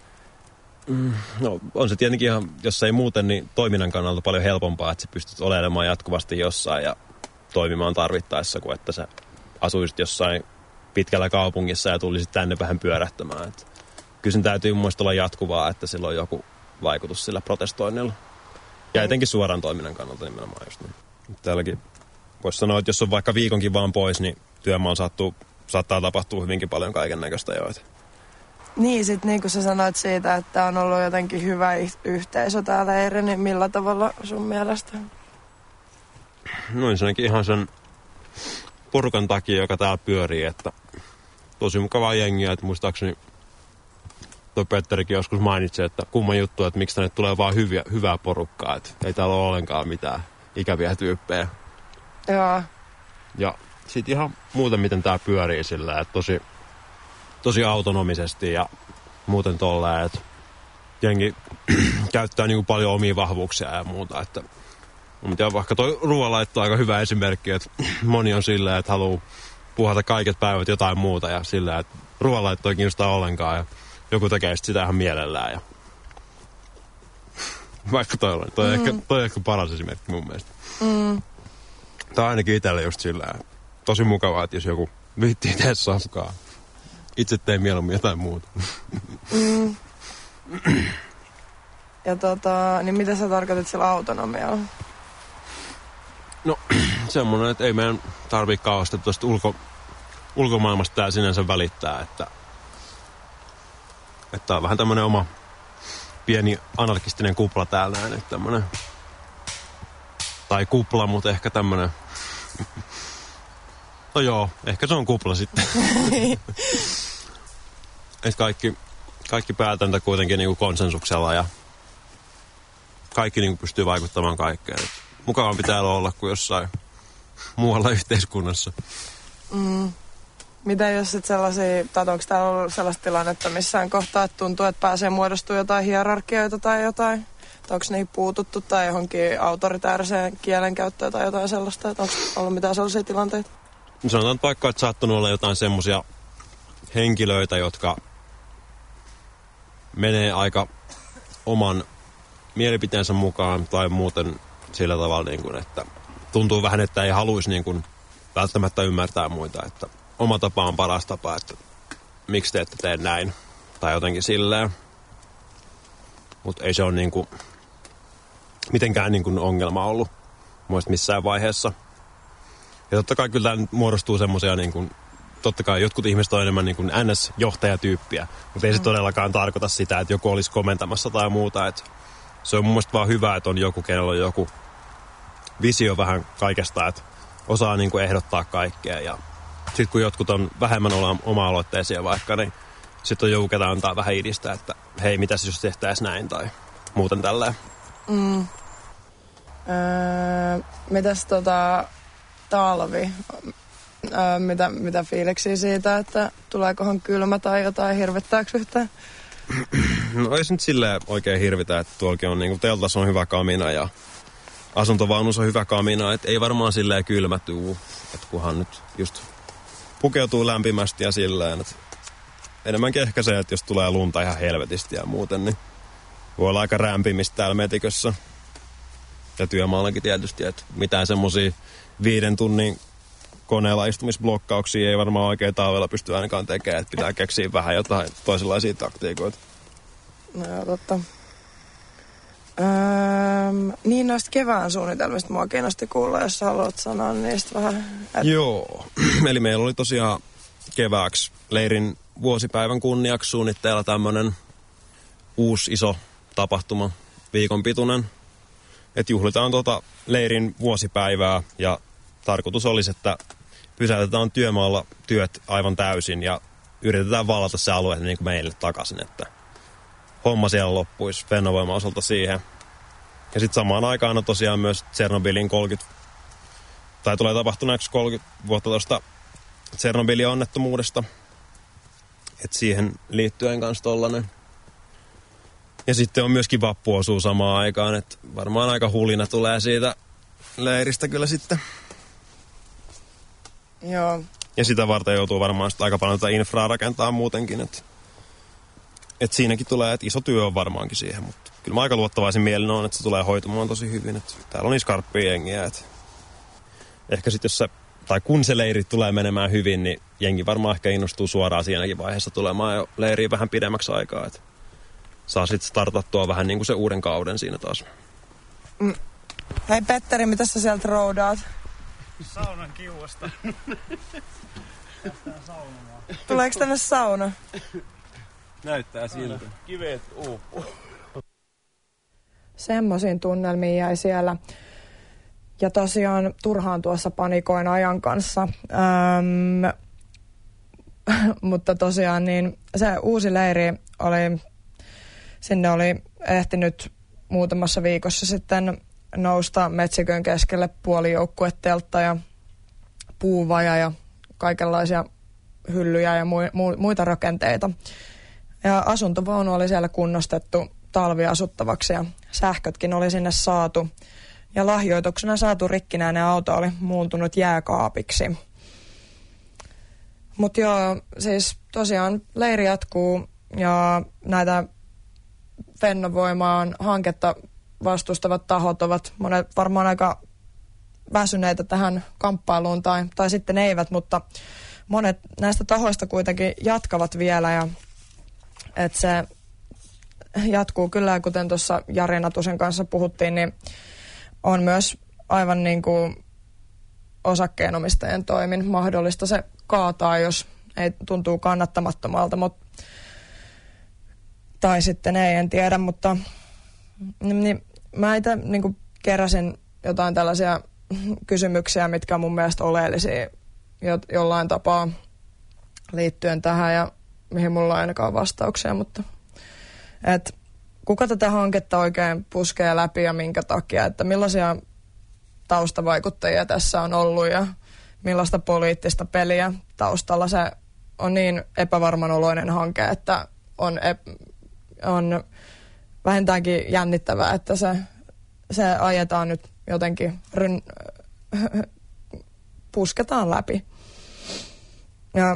No on se tietenkin ihan, jos ei muuten, niin toiminnan kannalta paljon helpompaa, että sä pystyt olemaan jatkuvasti jossain ja toimimaan tarvittaessa, kuin että sä asuisit jossain pitkällä kaupungissa ja tulisit tänne vähän pyörähtämään. Et kyllä sen täytyy mun mielestä olla jatkuvaa, että sillä on joku vaikutus sillä protestoinnilla. Ja etenkin suoran toiminnan kannalta nimenomaan just niin. Täälläkin voisi sanoa, että jos on vaikka viikonkin vaan pois, niin työmaalla saattaa tapahtua hyvinkin paljon kaiken näköistä jo. Niin, sit niin kuin sä sanoit siitä, että on ollut jotenkin hyvä yhteisö täällä eri, niin millä tavalla sun mielestä? No ensinnäkin ihan sen porukan takia, joka täällä pyörii, että tosi mukavaa jengiä, että muistaakseni toi Petterikin joskus mainitsi, että kumma juttu, että miksi tänne tulee vaan hyvää porukkaa, että ei täällä ole ollenkaan mitään ikäviä tyyppejä. Joo. Ja sit ihan muuten, miten tää pyörii sillä, että tosi autonomisesti ja muuten tolleen, että jengi käyttää niinku paljon omia vahvuuksia ja muuta, että vaikka toi ruoanlaitto on aika hyvä esimerkki, että moni on silleen, että haluaa puhata kaiket päivät jotain muuta ja silleen, että ruoanlaitto ei kiinnostaa ollenkaan ja joku tekee sitä ihan mielellään ja vaikka toi on ehkä paras esimerkki mun mielestä. Tää on ainakin itselle just silleen, tosi mukavaa, että jos joku viittii tehdä safkaa. Itse tein mieluummin jotain muuta. Ja niin mitä sä tarkoitit sillä autonomialla? No semmoinen, että ei meidän tarvitse kauheasti tuosta ulkomaailmasta tää sinänsä välittää, että on vähän tämmönen oma pieni anarkistinen kupla täällä näin, että tämmönen, tai kupla, mutta ehkä tämmönen, no joo, ehkä se on kupla sitten. Että kaikki päätäntä kuitenkin niinku konsensuksella ja kaikki niinku pystyy vaikuttamaan kaikkeen. Et mukavampi täällä olla kuin jossain muualla yhteiskunnassa. Mitä jos sitten sellaisia, tai onko täällä ollut sellaista tilannetta missään kohtaa, että tuntuu, että pääsee muodostumaan jotain hierarkioita tai jotain? Onko niihin puututtu tai johonkin autoritääriseen kielenkäyttöön tai jotain sellaista? Onko ollut mitään sellaisia tilanteita? Sanotaan vaikka, että saattanut olla jotain semmoisia henkilöitä, jotka menee aika oman mielipiteensä mukaan tai muuten sillä tavalla, niin kuin, että tuntuu vähän, että ei haluaisi niin kuin välttämättä ymmärtää muita. Että oma tapa on paras tapa, että miksi te ette tee näin. Tai jotenkin silleen. Mutta ei se ole niinku mitenkään niinku ongelma ollut muista missään vaiheessa. Ja totta kai kyllä tämä muodostuu semmoisia, niinku, totta kai jotkut ihmiset on enemmän niinku NS-johtajatyyppiä, mutta ei se todellakaan tarkoita sitä, että joku olisi komentamassa tai muuta. Et se on mun mielestä vaan hyvä, että on joku, kenellä on joku visio vähän kaikesta, että osaa niinku ehdottaa kaikkea. Ja sitten kun jotkut on vähemmän oma-aloitteisia vaikka, niin sitten on joku, ketä antaa vähän idistä, että hei, mitäs jos tehtäisiin näin tai muuten tälleen. Mitäs talvi? Mitä fiiliksiä siitä, että tuleekohan kylmä tai jotain, hirvittääkö yhtään? No ei se nyt silleen oikein hirvitä, että tuollakin on niinku teltassa on hyvä kamina ja asuntovaunussa on hyvä kamina, että ei varmaan silleen kylmä tuu, että kunhan nyt just pukeutuu lämpimästi ja silleen, että enemmänkin ehkä se, että jos tulee lunta ihan helvetisti ja muuten, niin voi olla aika rämpimistä täällä metikössä. Ja työmaallakin tietysti, että mitään semmosia 5 tunnin koneella istumisblokkauksia ei varmaan oikein talvella pysty ainakaan tekemään, että pitää keksiä vähän jotain toisenlaisia taktiikoita. No joo, totta. Niin noista kevään suunnitelmista mua kiinnosti kuulla, jos haluat sanoa niistä vähän. Joo, eli meillä oli tosiaan kevääksi leirin vuosipäivän kunniaksi suunnitteilla tämmönen uusi iso tapahtuma, viikon pituinen. Että juhlitaan leirin vuosipäivää ja tarkoitus olisi, että pysäytetään työmaalla työt aivan täysin ja yritetään vallata se alue niin kuin meille takaisin, että homma siellä loppuisi Fennovoiman osalta siihen. Ja sitten samaan aikaan on tosiaan myös Tsernobylin tulee tapahtuneeksi 30 vuotta tuosta Tsernobylin onnettomuudesta. Että siihen liittyen kanssa tollanen. Ja sitten on myöskin vappu osuu samaan aikaan, että varmaan aika hulina tulee siitä leiristä kyllä sitten. Joo. Ja sitä varten joutuu varmaan sitten aika paljon tätä infraa rakentaa muutenkin, että siinäkin tulee, että iso työ on varmaankin siihen, mutta kyllä mä aika luottavaisin mielin on, että se tulee hoitumaan tosi hyvin, että täällä on niin skarppia jengiä, että ehkä sitten jos kun se leiri tulee menemään hyvin, niin jengi varmaan ehkä innostuu suoraan siinäkin vaiheessa tulemaan jo leiriin vähän pidemmäksi aikaa, että saa sitten startattua vähän niin kuin se uuden kauden siinä taas. Hei Petteri, mitä sä sieltä roudaat? Saunan kiuasta. Päästään saunomaan. Tuleeko tänne sauna? Näyttää siltä. Kivet uupuu. Semmoisiin tunnelmiin jäi siellä. Ja tosiaan turhaan tuossa panikoin ajan kanssa. Mutta tosiaan niin se uusi leiri sinne oli ehtinyt muutamassa viikossa sitten nousta metsikön keskelle puolijoukkueteltta ja puuvaja ja kaikenlaisia hyllyjä ja muita rakenteita. Ja asuntovaunu oli siellä kunnostettu talviasuttavaksi ja sähkötkin oli sinne saatu. Ja lahjoituksena saatu rikkinäinen auto oli muuntunut jääkaapiksi. Mutta joo, siis tosiaan leiri jatkuu ja näitä Fennovoimaan hanketta vastustavat tahot ovat monet varmaan aika väsyneitä tähän kamppailuun tai sitten eivät, mutta monet näistä tahoista kuitenkin jatkavat vielä ja että se jatkuu kyllä, kuten tuossa Jari Natusen kanssa puhuttiin, niin on myös aivan niin kuin osakkeenomistajien toimin mahdollista se kaataa, jos ei tuntuu kannattamattomalta, tai sitten ei, en tiedä, mutta niin mä itse niin kuin keräsin jotain tällaisia kysymyksiä, mitkä on mun mielestä oleellisia jollain tapaa liittyen tähän ja mihin mulla ei ainakaan vastauksia, mutta kuka tätä hanketta oikein puskee läpi ja minkä takia, että millaisia taustavaikuttajia tässä on ollut ja millaista poliittista peliä taustalla. Se on niin epävarman oloinen hanke, että on vähintäänkin jännittävää, että se ajetaan nyt jotenkin pusketaan läpi. Ja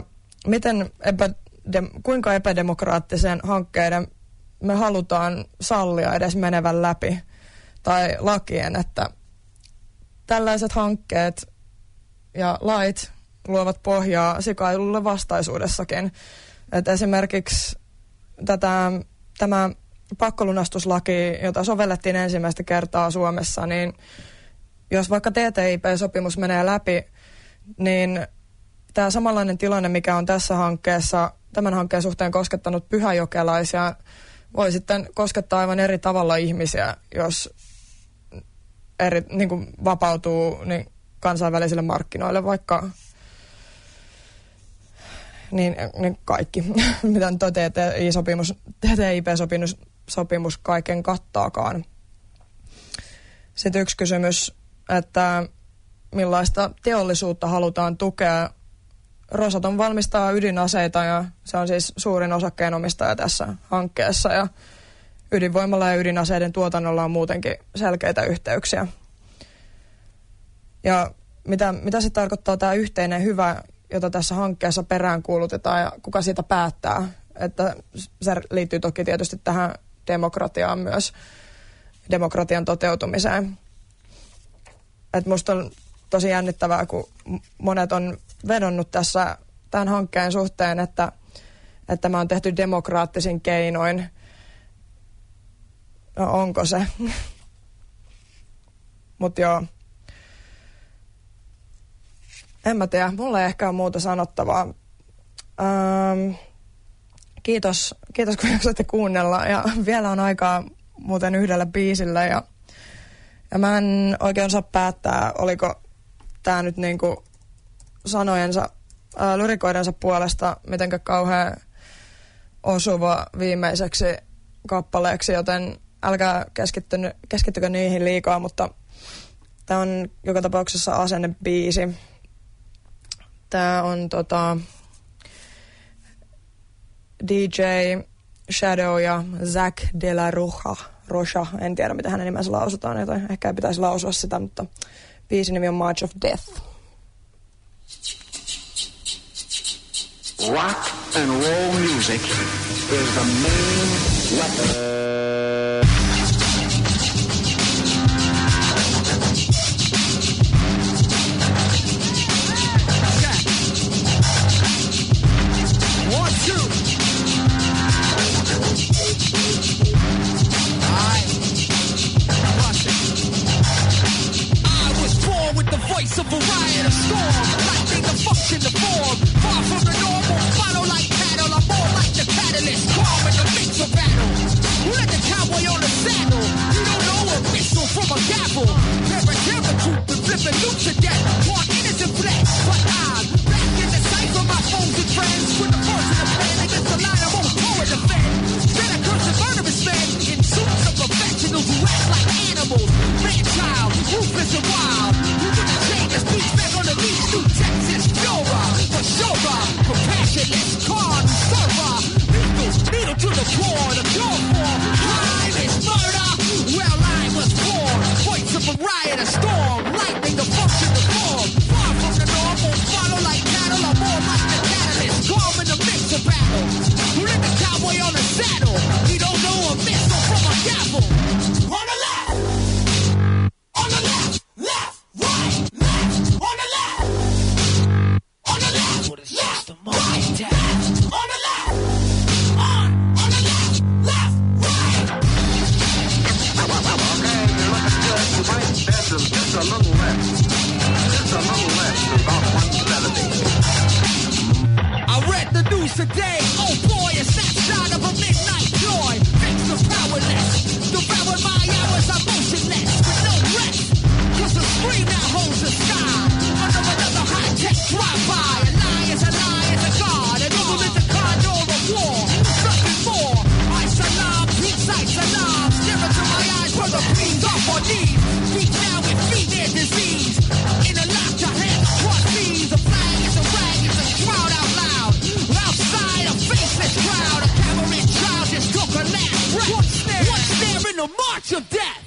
kuinka epädemokraattisen hankkeiden me halutaan sallia edes menevän läpi tai lakien, että tällaiset hankkeet ja lait luovat pohjaa sikailulle vastaisuudessakin. Et esimerkiksi tämä pakkolunastuslaki, jota sovellettiin ensimmäistä kertaa Suomessa, niin jos vaikka TTIP-sopimus menee läpi, niin tämä samanlainen tilanne, mikä on tässä hankkeessa, tämän hankkeen suhteen koskettanut pyhäjokelaisia, voi sitten koskettaa aivan eri tavalla ihmisiä, jos niin kuin vapautuu niin kansainvälisille markkinoille vaikka niin kaikki, mitä tuo TTIP-sopimus kaiken kattaakaan. Sitten yksi kysymys, että millaista teollisuutta halutaan tukea. Rosatom valmistaa ydinaseita ja se on siis suurin osakkeenomistaja tässä hankkeessa ja ydinvoimalla ja ydinaseiden tuotannolla on muutenkin selkeitä yhteyksiä. Ja mitä se tarkoittaa tämä yhteinen hyvä, jota tässä hankkeessa peräänkuulutetaan ja kuka siitä päättää? Että se liittyy toki tietysti tähän demokratiaan myös, demokratian toteutumiseen. Et musta on tosi jännittävää, kun monet on vedonnut tässä tämän hankkeen suhteen, että tämä on tehty demokraattisin keinoin. No onko se? Mut joo. En mä tiedä, mulla ei ehkä ole muuta sanottavaa. Kiitos kun jaksoitte kuunnella ja vielä on aikaa muuten yhdellä biisillä ja mä en oikein osaa päättää, oliko tää nyt niinku sanojensa, lyrikoidensa puolesta mitenkä kauhean osuva viimeiseksi kappaleeksi, joten älkää keskittykö niihin liikaa, mutta tää on joka tapauksessa asennebiisi. Tää on DJ Shadow ja Zack de la Rocha, en tiedä mitä hänen nimensä lausutaan, joten ehkä ei pitäisi lausua sitä, mutta biisin nimi on March of Death. Rock and roll music is the main weapon. Of a riot, a storm, lightning to function the form. Far from the normal, follow like cattle. I'm more like the catalyst, calm in the mix of battle. Who let the cowboy on the saddle? You don't know a missile from a gavel. Terror troop and flipping loot to death. Want innocent flesh, but I'm back in the sight for my foes and friends. With the force in the plan against the line I won't forward defend. Then I curse and murderous men in suits of professionals who act like animals. Man-child, ruthless and wild. Speech back on the beach through Texas, Flora, for sure, compassionless, calm, server, needle to the core, the pure form, crime is murder, well I was born, voice of a riot, a storm, lightning to function the form, far from the normal, follow like cattle, or more like the catalyst, calm in the mix of battle, who let the cowboy on the saddle, he don't know a missile from a gavel, on the left, on the left, left, right, on the left, on the left, left, right, on the left, on the left, left, right. Okay, you're looking good. You might bend them just a little less. Just a little less, about 170. I read the news today. Oh boy, a snapshot of a midnight joy. Thanks to powerless, devoured my hours, I'm motionless with no rest. 'Cause the scream now holds the sky. Under another high-tech drive-by. A lie is a lie is a god. An evil is a condor of war. Nothing more. Ice alarm, peace, ice alarm. Staring to my eyes, brother, please, off on knees. Deep down with feet their disease. In a locked your hands across knees. A flag is a rag, it's a crowd out loud. Outside, a faceless crowd. A cavalry child just took a last breath. What's there in the march of death?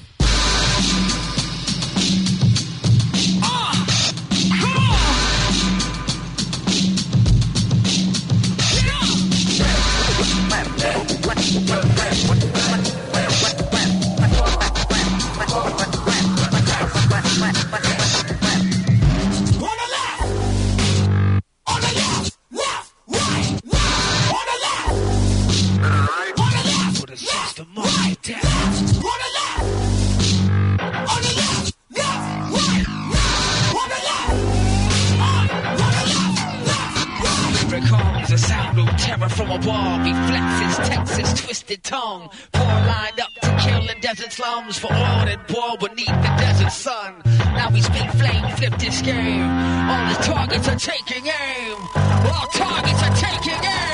sound of terror from above reflects his Texas twisted tongue. Four lined up to kill in desert slums for oil that boil beneath the desert sun. Now we speak flame, flip this game. All his targets are taking aim. All targets are taking aim.